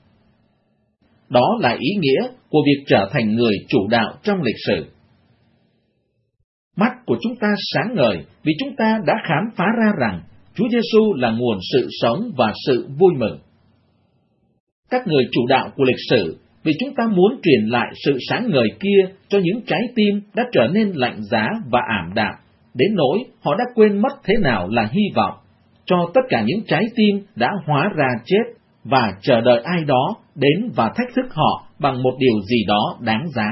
Đó là ý nghĩa của việc trở thành người chủ đạo trong lịch sử. Mắt của chúng ta sáng ngời vì chúng ta đã khám phá ra rằng Chúa Giêsu là nguồn sự sống và sự vui mừng. Các người chủ đạo của lịch sử vì chúng ta muốn truyền lại sự sáng ngời kia cho những trái tim đã trở nên lạnh giá và ảm đạm, đến nỗi họ đã quên mất thế nào là hy vọng, cho tất cả những trái tim đã hóa ra chết và chờ đợi ai đó đến và thách thức họ bằng một điều gì đó đáng giá.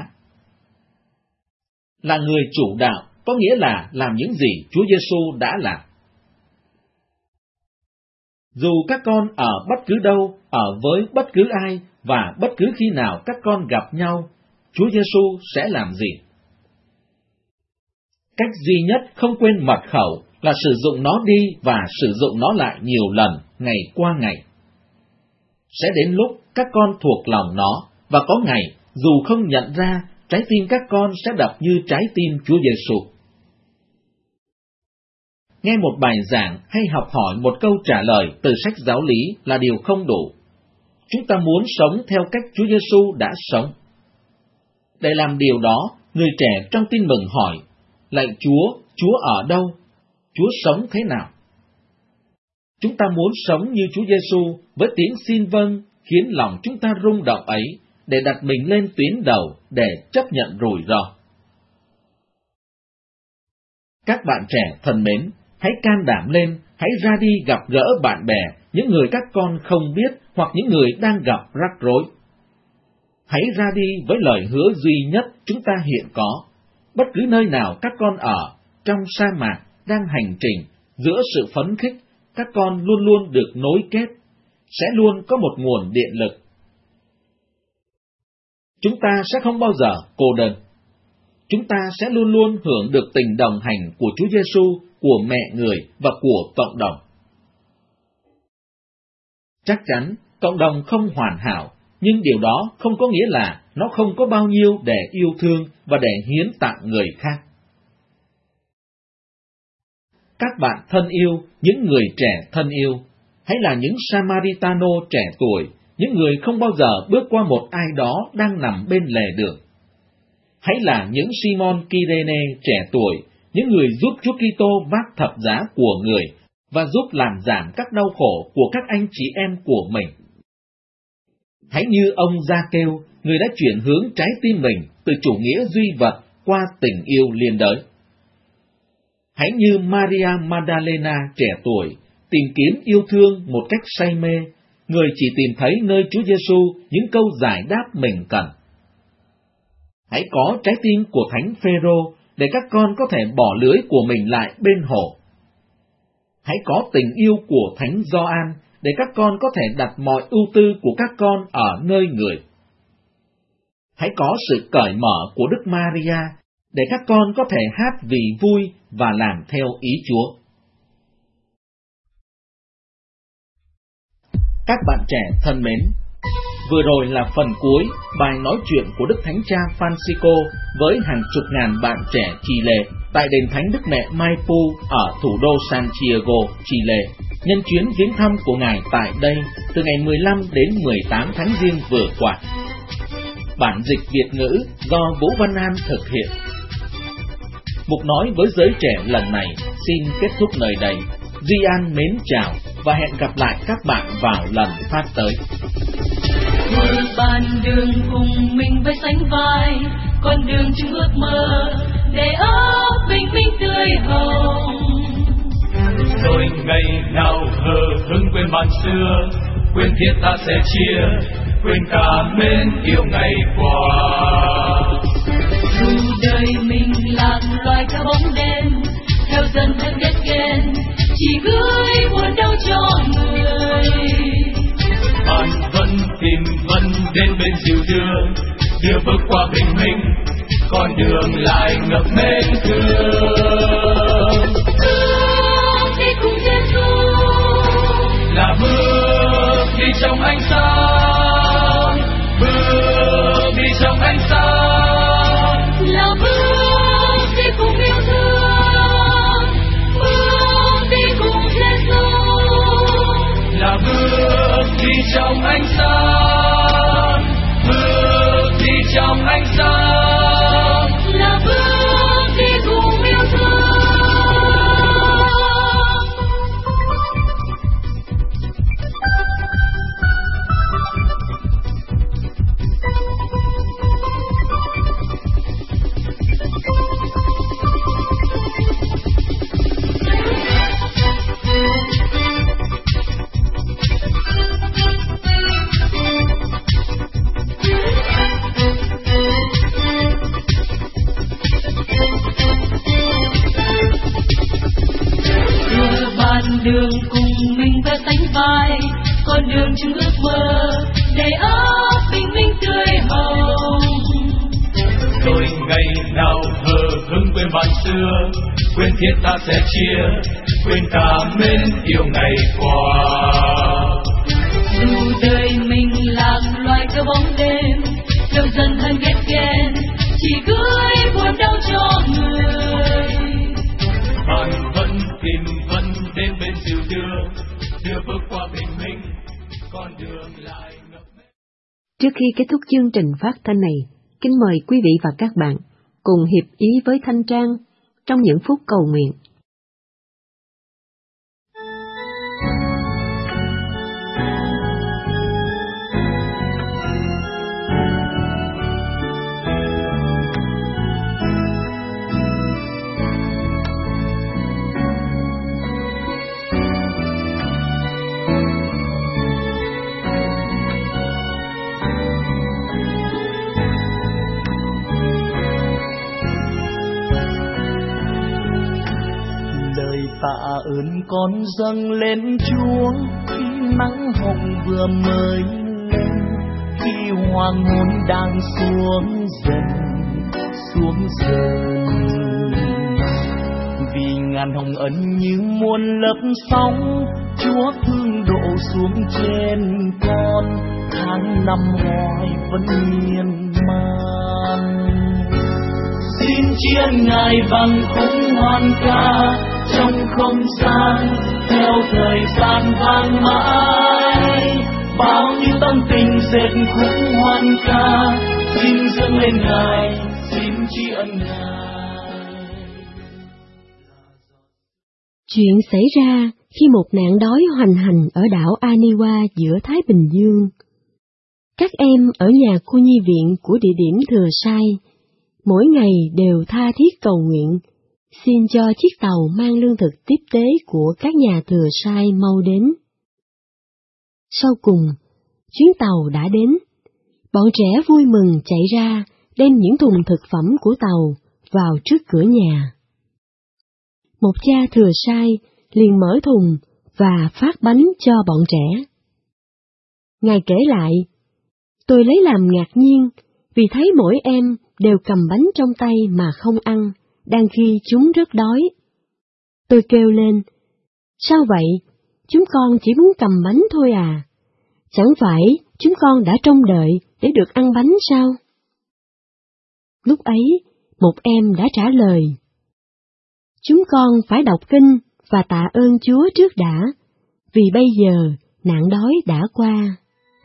Là người chủ đạo có nghĩa là làm những gì Chúa Giêsu đã làm. Dù các con ở bất cứ đâu, ở với bất cứ ai và bất cứ khi nào các con gặp nhau, Chúa Giêsu sẽ làm gì? Cách duy nhất không quên mật khẩu là sử dụng nó đi và sử dụng nó lại nhiều lần, ngày qua ngày. Sẽ đến lúc các con thuộc lòng nó, và có ngày, dù không nhận ra, trái tim các con sẽ đập như trái tim Chúa Giêsu. Nghe một bài giảng hay học hỏi một câu trả lời từ sách giáo lý là điều không đủ. Chúng ta muốn sống theo cách Chúa Giêsu đã sống. Để làm điều đó, người trẻ trong tin mừng hỏi, lạy Chúa, Chúa ở đâu? Chúa sống thế nào? Chúng ta muốn sống như Chúa Giêsu với tiếng xin vâng khiến lòng chúng ta rung động ấy, để đặt mình lên tuyến đầu để chấp nhận rủi ro. Các bạn trẻ thân mến, hãy can đảm lên, hãy ra đi gặp gỡ bạn bè, những người các con không biết hoặc những người đang gặp rắc rối. Hãy ra đi với lời hứa duy nhất chúng ta hiện có. Bất cứ nơi nào các con ở, trong sa mạc, đang hành trình, giữa sự phấn khích, các con luôn luôn được nối kết, sẽ luôn có một nguồn điện lực. Chúng ta sẽ không bao giờ cô đơn. Chúng ta sẽ luôn luôn hưởng được tình đồng hành của Chúa Giêsu, của mẹ người và của cộng đồng. Chắc chắn, cộng đồng không hoàn hảo, nhưng điều đó không có nghĩa là nó không có bao nhiêu để yêu thương và để hiến tặng người khác. Các bạn thân yêu, những người trẻ thân yêu, hãy là những Samaritano trẻ tuổi, những người không bao giờ bước qua một ai đó đang nằm bên lề đường. Hãy là những Simon Kyrene trẻ tuổi, những người giúp Chúa Kitô vác thập giá của người và giúp làm giảm các đau khổ của các anh chị em của mình. Hãy như ông Gia-kêu, người đã chuyển hướng trái tim mình từ chủ nghĩa duy vật qua tình yêu liên đới. Hãy như Maria Magdalena trẻ tuổi, tìm kiếm yêu thương một cách say mê, người chỉ tìm thấy nơi Chúa Giêsu những câu giải đáp mình cần. Hãy có trái tim của Thánh Phêrô, để các con có thể bỏ lưới của mình lại bên hồ. Hãy có tình yêu của Thánh Gioan để các con có thể đặt mọi ưu tư của các con ở nơi người. Hãy có sự cởi mở của Đức Maria để các con có thể hát vì vui và làm theo ý Chúa. Các bạn trẻ thân mến, vừa rồi là phần cuối bài nói chuyện của Đức Thánh Cha Francisco với hàng chục ngàn bạn trẻ Chile tại đền Thánh Đức Mẹ Maipu ở thủ đô Santiago, Chile, nhân chuyến viếng thăm của Ngài tại đây từ ngày 15 đến 18 tháng Giêng vừa qua. Bản dịch Việt ngữ do Vũ Văn An thực hiện. Mục nói với giới trẻ lần này xin kết thúc nơi đây. Duy An mến chào và hẹn gặp lại các bạn vào lần phát tới. Ngồi bàn đường cùng mình với sánh vai, con đường chung ước mơ để óc bình minh tươi hồng. Rồi ngày nào hờ hững quên bạn xưa, quên thiết ta sẽ chia, quên cả mến yêu ngày qua. Dù đời mình lạc loài theo bóng đêm, theo dần thân ghét ghen, chỉ gửi buồn đau cho người. Bạn vẫn tìm vẫn đến bên dịu đưa bước qua bình minh, con đường lại ngập mến thương. Bước đi cùng Giêsu, là bước đi trong ánh sáng, bước đi trong ánh sáng, là bước đi cùng yêu thương, bước đi cùng Giêsu, là bước đi trong ánh sáng, bước đi trong ánh sáng, là bước đi cùng yêu thương. Đường cùng mình và sánh vai, con đường chung ước mơ để óc bình minh tươi hồng. Rồi ngày nào hờ hững quên bạn xưa, quên thiết ta sẽ chia, quên cả mến yêu ngày qua. Dù đời mình lạc loài theo bóng đêm, theo dần thân ghét ghen, chỉ gửi buồn đau cho người. Bạn vẫn tìm vẫn đến bên dịu đưa bước qua bình minh, con đường lại ngập mến. Trước khi kết thúc chương trình phát thanh này, kính mời quý vị và các bạn cùng hiệp ý với Thanh Trang trong những phút cầu nguyện. Tạ ơn con dâng lên Chúa khi nắng hồng vừa mới lên, khi hoàng hôn đang xuống dần. Vì ngàn hồng ân như muôn lớp sóng, Chúa thương độ xuống trên con, tháng năm hoài vẫn miên man. Xin chiên Ngài bằng khúc hoan ca trong không gian, theo thời gian vang mãi. Bao nhiêu tâm tình dệt khúc hoan ca, xin dâng lên Ngài, xin tri ân Ngài. Chuyện xảy ra khi một nạn đói hoành hành ở đảo Aniwa giữa Thái Bình Dương. Các em ở nhà cô nhi viện của địa điểm Thừa Sai mỗi ngày đều tha thiết cầu nguyện, xin cho chiếc tàu mang lương thực tiếp tế của các nhà Thừa Sai mau đến. Sau cùng, chuyến tàu đã đến. Bọn trẻ vui mừng chạy ra, đem những thùng thực phẩm của tàu vào trước cửa nhà. Một cha thừa sai liền mở thùng và phát bánh cho bọn trẻ. Ngài kể lại, tôi lấy làm ngạc nhiên vì thấy mỗi em đều cầm bánh trong tay mà không ăn, đang khi chúng rất đói. Tôi kêu lên, sao vậy? Chúng con chỉ muốn cầm bánh thôi à? Chẳng phải chúng con đã trông đợi để được ăn bánh sao? Lúc ấy, một em đã trả lời, chúng con phải đọc kinh và tạ ơn Chúa trước đã, vì bây giờ nạn đói đã qua.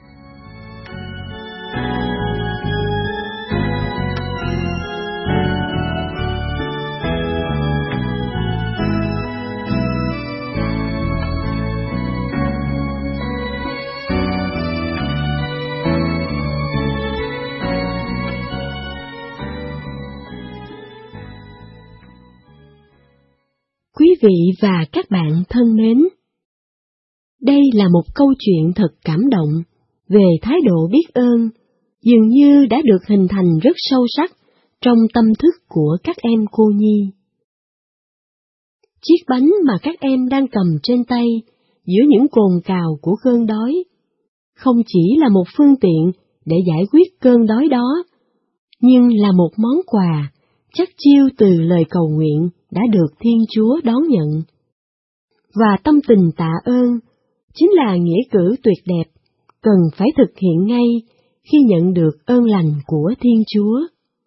Quý vị và các bạn thân mến, đây là một câu chuyện thật cảm động về thái độ biết ơn, dường như đã được hình thành rất sâu sắc trong tâm thức của các em cô nhi. Chiếc bánh mà các em đang cầm trên tay giữa những cồn cào của cơn đói, không chỉ là một phương tiện để giải quyết cơn đói đó, nhưng là một món quà chắc chiêu từ lời cầu nguyện đã được Thiên Chúa đón nhận. Và tâm tình tạ ơn chính là nghĩa cử tuyệt đẹp, cần phải thực hiện ngay khi nhận được ơn lành của Thiên Chúa.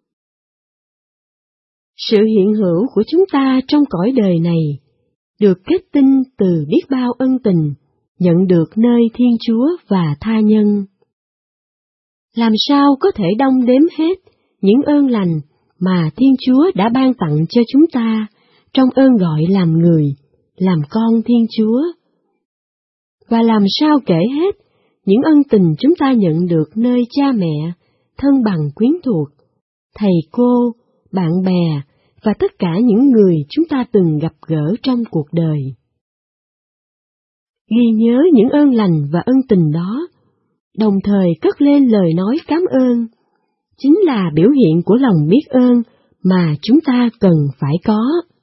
Sự hiện hữu của chúng ta trong cõi đời này được kết tinh từ biết bao ân tình nhận được nơi Thiên Chúa và tha nhân. Làm sao có thể đong đếm hết những ơn lành mà Thiên Chúa đã ban tặng cho chúng ta trong ơn gọi làm người, làm con Thiên Chúa. Và làm sao kể hết những ân tình chúng ta nhận được nơi cha mẹ, thân bằng quyến thuộc, thầy cô, bạn bè và tất cả những người chúng ta từng gặp gỡ trong cuộc đời. Ghi nhớ những ơn lành và ân tình đó, đồng thời cất lên lời nói cảm ơn, chính là biểu hiện của lòng biết ơn mà chúng ta cần phải có.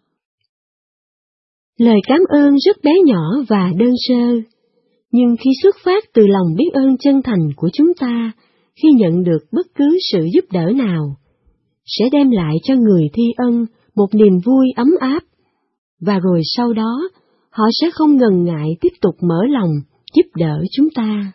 Lời cảm ơn rất bé nhỏ và đơn sơ, nhưng khi xuất phát từ lòng biết ơn chân thành của chúng ta khi nhận được bất cứ sự giúp đỡ nào, sẽ đem lại cho người thi ân một niềm vui ấm áp, và rồi sau đó họ sẽ không ngần ngại tiếp tục mở lòng giúp đỡ chúng ta.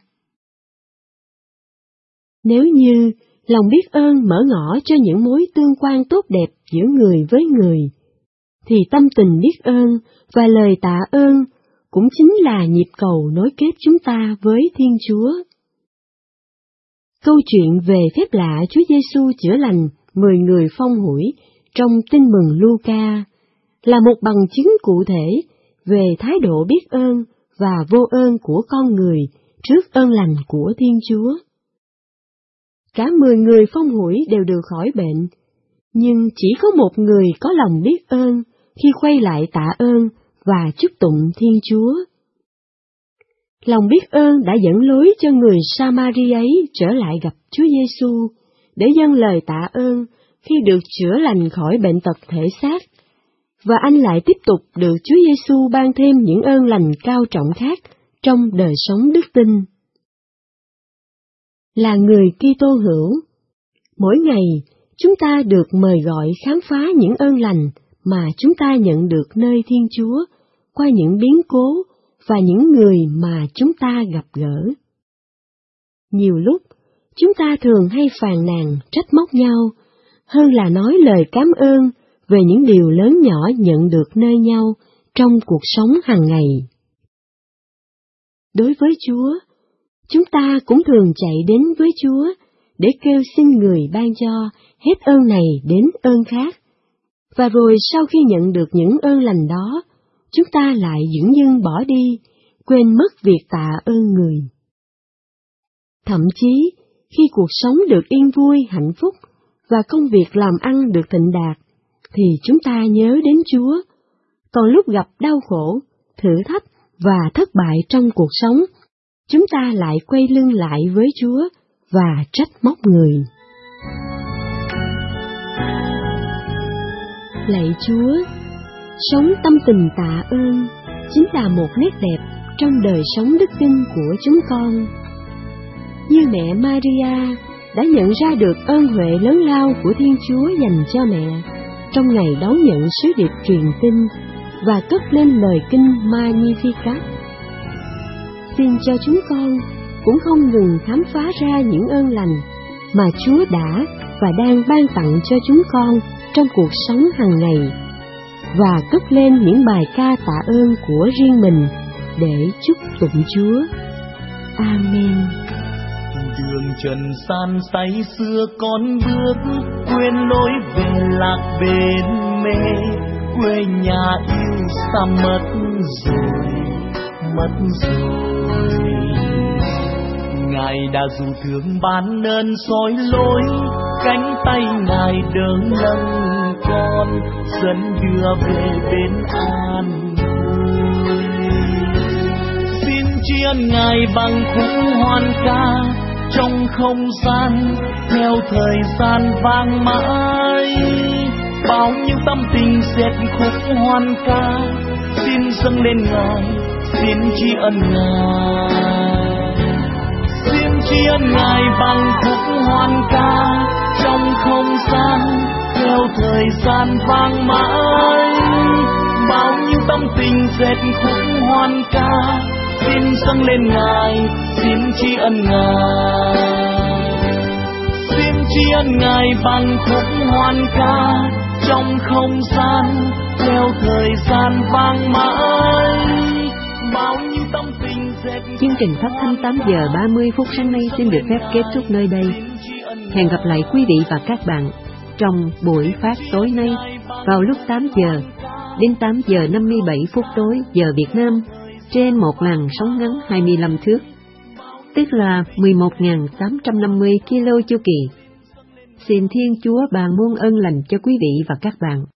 Nếu như lòng biết ơn mở ngõ cho những mối tương quan tốt đẹp giữa người với người, thì tâm tình biết ơn và lời tạ ơn cũng chính là nhịp cầu nối kết chúng ta với Thiên Chúa. Câu chuyện về phép lạ Chúa Giêsu chữa lành 10 người phong hủi trong Tin mừng Luca là một bằng chứng cụ thể về thái độ biết ơn và vô ơn của con người trước ơn lành của Thiên Chúa. Cả 10 người phong hủi đều được khỏi bệnh, nhưng chỉ có một người có lòng biết ơn khi quay lại tạ ơn và chúc tụng Thiên Chúa. Lòng biết ơn đã dẫn lối cho người Samari ấy trở lại gặp Chúa Giêsu để dâng lời tạ ơn khi được chữa lành khỏi bệnh tật thể xác, và anh lại tiếp tục được Chúa Giêsu ban thêm những ơn lành cao trọng khác trong đời sống đức tin. Là người Kitô hữu, mỗi ngày chúng ta được mời gọi khám phá những ơn lành mà chúng ta nhận được nơi Thiên Chúa qua những biến cố và những người mà chúng ta gặp gỡ. Nhiều lúc, chúng ta thường hay phàn nàn trách móc nhau, hơn là nói lời cảm ơn về những điều lớn nhỏ nhận được nơi nhau trong cuộc sống hàng ngày. Đối với Chúa, chúng ta cũng thường chạy đến với Chúa để kêu xin người ban cho hết ơn này đến ơn khác, và rồi sau khi nhận được những ơn lành đó, chúng ta lại dửng dưng bỏ đi, quên mất việc tạ ơn người. Thậm chí, khi cuộc sống được yên vui, hạnh phúc và công việc làm ăn được thịnh đạt, thì chúng ta nhớ đến Chúa. Còn lúc gặp đau khổ, thử thách và thất bại trong cuộc sống, chúng ta lại quay lưng lại với Chúa và trách móc người. Lạy Chúa, sống tâm tình tạ ơn chính là một nét đẹp trong đời sống đức tin của chúng con. Như mẹ Maria đã nhận ra được ơn huệ lớn lao của Thiên Chúa dành cho mẹ trong ngày đón nhận sứ điệp truyền tin và cất lên lời kinh Magnificat. Xin cho chúng con cũng không ngừng khám phá ra những ơn lành mà Chúa đã và đang ban tặng cho chúng con trong cuộc sống hàng ngày, và cất lên những bài ca tạ ơn của riêng mình để chúc tụng Chúa. Amen. Đường trần san say xưa con bước, quên lối về lạc bên mê, quê nhà yêu xa mất rồi. Ngài đã dù thương ban ơn soi lối, cánh tay Ngài đỡ nâng con, dẫn đưa về bên an vui. Xin tri ân Ngài bằng khúc hoan ca trong không gian, theo thời gian vang mãi. Bao nhiêu tâm tình dệt khúc hoan ca, xin dâng lên Ngài, xin tri ân Ngài. Xin tri ân Ngài bằng khúc hoan ca trong không gian, theo thời gian vang mãi. Bao nhiêu tâm tình dệt khúc hoan ca, xin dâng lên Ngài, xin tri ân Ngài. Xin tri ân Ngài bằng khúc hoan ca trong không gian, theo thời gian vang mãi. Bao nhiêu tâm tình dệt. Chương trình phát thanh 8 giờ 30 phút sáng nay xin được phép kết thúc nơi đây. Hẹn gặp lại quý vị và các bạn trong buổi phát tối nay vào lúc 8 giờ đến 8 giờ 57 phút tối giờ Việt Nam trên một làn sóng ngắn 25 thước, tức là 11.850 kilo chu kỳ. Xin Thiên Chúa ban muôn ơn lành cho quý vị và các bạn.